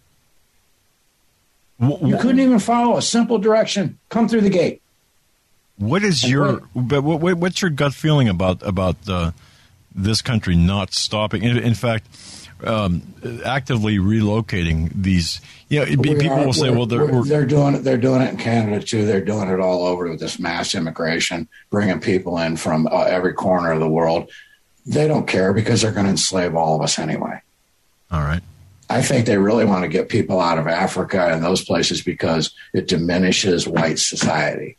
C: You couldn't even follow a simple direction. Come through the gate.
B: What is your? But what, what's your gut feeling about about uh, this country not stopping? In, in fact, um, actively relocating these. Yeah, you know, people
C: are,
B: will say, "Well, they're we're,
C: they're doing it. They're doing it in Canada too. They're doing it all over with this mass immigration, bringing people in from uh, every corner of the world. They don't care because they're going to enslave all of us anyway."
B: All right.
C: I think they really want to get people out of Africa and those places because it diminishes white society.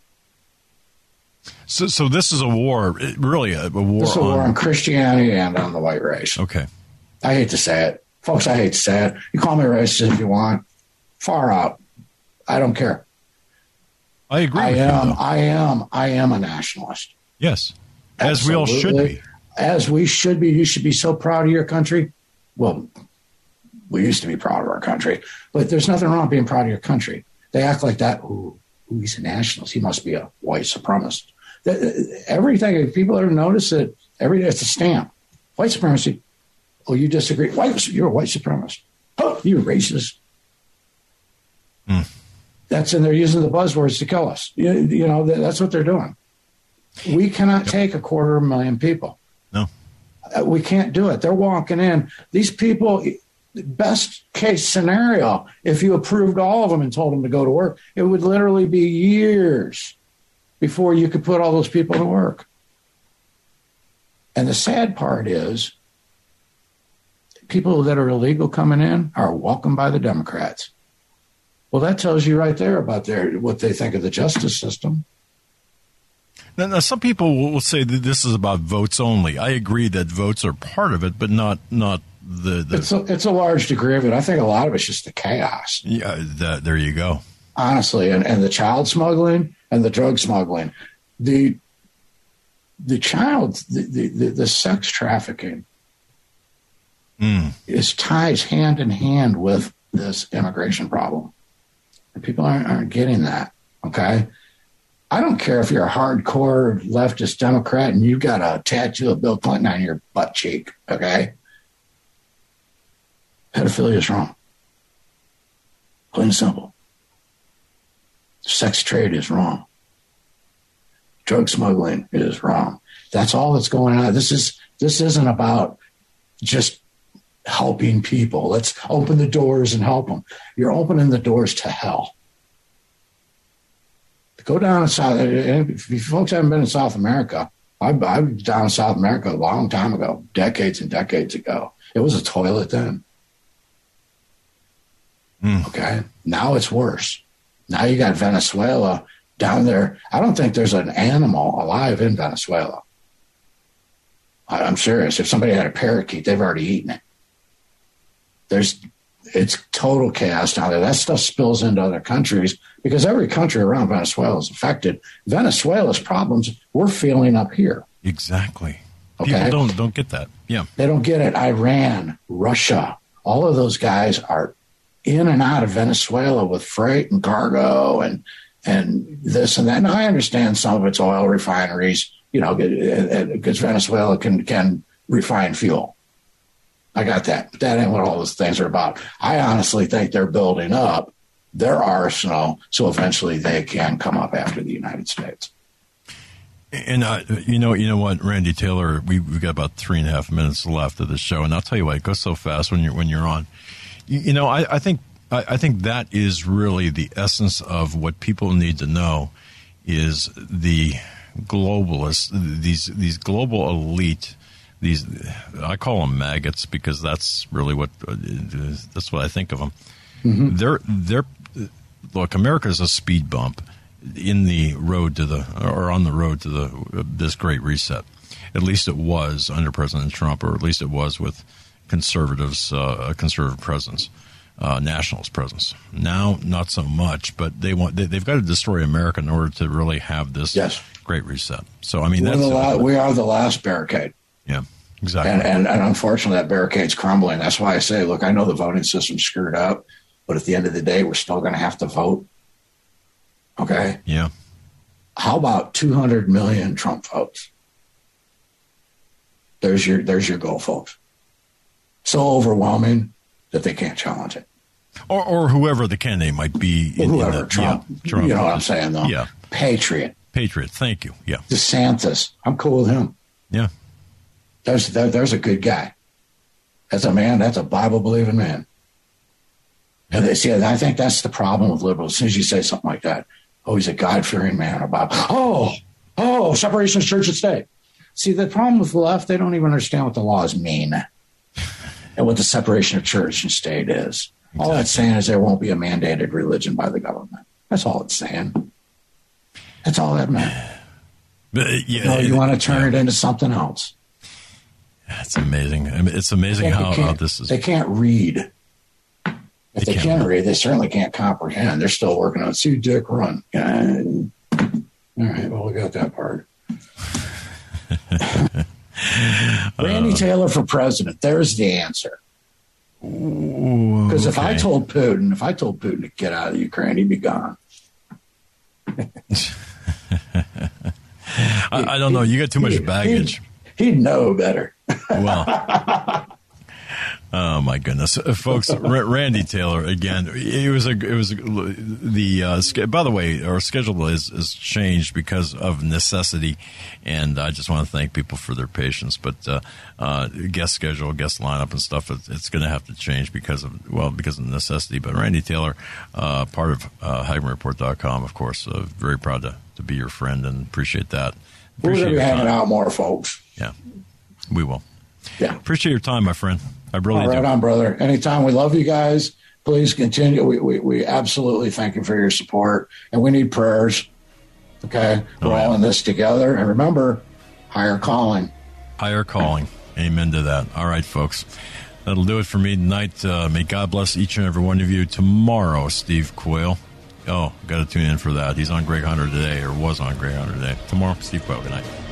B: So, so this is a war, really a, a war.
C: This is a
B: on...
C: war on Christianity and on the white race.
B: Okay.
C: I hate to say it. Folks, I hate to say it. You call me racist if you want. Far out. I don't care.
B: I agree
C: I
B: with
C: am,
B: you. Though.
C: I am. I am a nationalist.
B: Yes. As
C: Absolutely.
B: we all should be.
C: As we should be. You should be so proud of your country. Well, we used to be proud of our country, but there's nothing wrong with being proud of your country. They act like that. Ooh, ooh he's a nationalist. He must be a white supremacist. The, everything, if people ever notice it, every day it's a stamp. White supremacy. Oh, you disagree? White, you're a white supremacist. Oh, you're racist.
B: Mm.
C: That's, and they're using the buzzwords to kill us. You, you know, that's what they're doing. We cannot yep. take a quarter of a million people.
B: No.
C: Uh, we can't do it. They're walking in. These people... Best case scenario, if you approved all of them and told them to go to work, it would literally be years before you could put all those people to work. And the sad part is people that are illegal coming in are welcomed by the Democrats. Well, that tells you right there about their what they think of the justice system.
B: Now, now, some people will say that this is about votes only. I agree that votes are part of it, but not not the. the
C: it's, a, it's a large degree of it. I think a lot of it's just the chaos.
B: Yeah, that, there you go.
C: Honestly, and, and the child smuggling and the drug smuggling, the the child, the the, the, the sex trafficking mm. is ties hand in hand with this immigration problem. And people aren't, aren't getting that. Okay. I don't care if you're a hardcore leftist Democrat and you've got a tattoo of Bill Clinton on your butt cheek, okay? Pedophilia is wrong. Plain and simple. Sex trade is wrong. Drug smuggling is wrong. That's all that's going on. This is this isn't about just helping people. Let's open the doors and help them. You're opening the doors to hell. Go down in South. If you folks haven't been in South America, I, I was down in South America a long time ago, decades and decades ago. It was a toilet then. Mm. Okay, now it's worse. Now you got Venezuela down there. I don't think there's an animal alive in Venezuela. I, I'm serious. If somebody had a parakeet, they've already eaten it. There's. It's total chaos down there. That stuff spills into other countries because every country around Venezuela is affected. Venezuela's problems we're feeling up here.
B: Exactly.
C: Okay?
B: People don't don't get that. Yeah.
C: They don't get it. Iran, Russia, all of those guys are in and out of Venezuela with freight and cargo and and this and that. Now, I understand some of it's oil refineries, you know, because Venezuela can can refine fuel. I got that. But that ain't what all those things are about. I honestly think they're building up their arsenal so eventually they can come up after the United States.
B: And uh, you know, you know what, Randy Taylor, we we've got about three and a half minutes left of the show, and I'll tell you what, it goes so fast when you're when you're on. You, you know, I, I think I, I think that is really the essence of what people need to know is the globalists, these these global elite. These, I call them maggots because that's really what uh, that's what I think of them. Mm-hmm. They're they're look. America is a speed bump in the road to the or on the road to the uh, this great reset. At least it was under President Trump, or at least it was with conservatives, uh, a conservative presence, uh, nationalist presence. Now, not so much, but they want they, they've got to destroy America in order to really have this yes. great reset. So I mean,
C: We're
B: that's
C: the la-
B: uh,
C: we are the last barricade.
B: Yeah, exactly.
C: And, and and unfortunately, that barricade's crumbling. That's why I say, look, I know the voting system's screwed up, but at the end of the day, we're still going to have to vote. Okay?
B: Yeah.
C: How about two hundred million Trump votes? There's your there's your goal, folks. So overwhelming that they can't challenge it.
B: Or, or whoever the candidate might be. In,
C: whoever,
B: in the,
C: Trump,
B: yeah, Trump.
C: You know what I'm saying, though?
B: Yeah.
C: Patriot.
B: Patriot, thank you. Yeah.
C: DeSantis. I'm cool with him.
B: Yeah.
C: There's there, there's a good guy. That's a man. That's a Bible-believing man. And they see, I think that's the problem with liberals. As soon as you say something like that, oh, he's a God-fearing man. Or Bible. Oh, oh, separation of church and state. See, the problem with the left, they don't even understand what the laws mean and what the separation of church and state is. Exactly. All that's saying is there won't be a mandated religion by the government. That's all it's saying. That's all that meant.
B: But, uh, yeah,
C: no, you
B: it,
C: want to turn
B: yeah.
C: it into something else.
B: It's amazing. I mean, it's amazing how, how this is.
C: They can't read. If they, they can read, they certainly can't comprehend. They're still working on see Dick run. Yeah. All right, well, we got that part. Randy uh, Taylor for president. There's the answer. Because if okay. I told Putin, if I told Putin to get out of Ukraine, he'd be gone.
B: I, I don't know. You got too much
C: he'd,
B: baggage.
C: He'd, he'd know better.
B: Well, Oh my goodness, uh, folks! R- Randy Taylor again. It was a. It was a, the. Uh, ske- by the way, our schedule is, is changed because of necessity, and I just want to thank people for their patience. But uh, uh, guest schedule, guest lineup, and stuff. It, it's going to have to change because of well, because of necessity. But Randy Taylor, uh, part of uh, Hagman Report dot com, of course. Uh, very proud to, to be your friend and appreciate that.
C: We're
B: Appreciate
C: going to be
B: your
C: hanging
B: time.
C: out more, folks.
B: Yeah, we will.
C: Yeah.
B: Appreciate your time, my friend. I really
C: All right
B: do.
C: on, brother. Anytime. We love you guys. Please continue. We, we, we absolutely thank you for your support. And we need prayers. Okay? We're
B: Oh, yeah.
C: all in this together. And remember, higher calling.
B: Higher calling. Amen to that. All right, folks. That'll do it for me tonight. Uh, may God bless each and every one of you. Tomorrow, Steve Quayle. Oh, got to tune in for that. He's on Greg Hunter today, or was on Greg Hunter today. Tomorrow, Steve Quayle. Good night.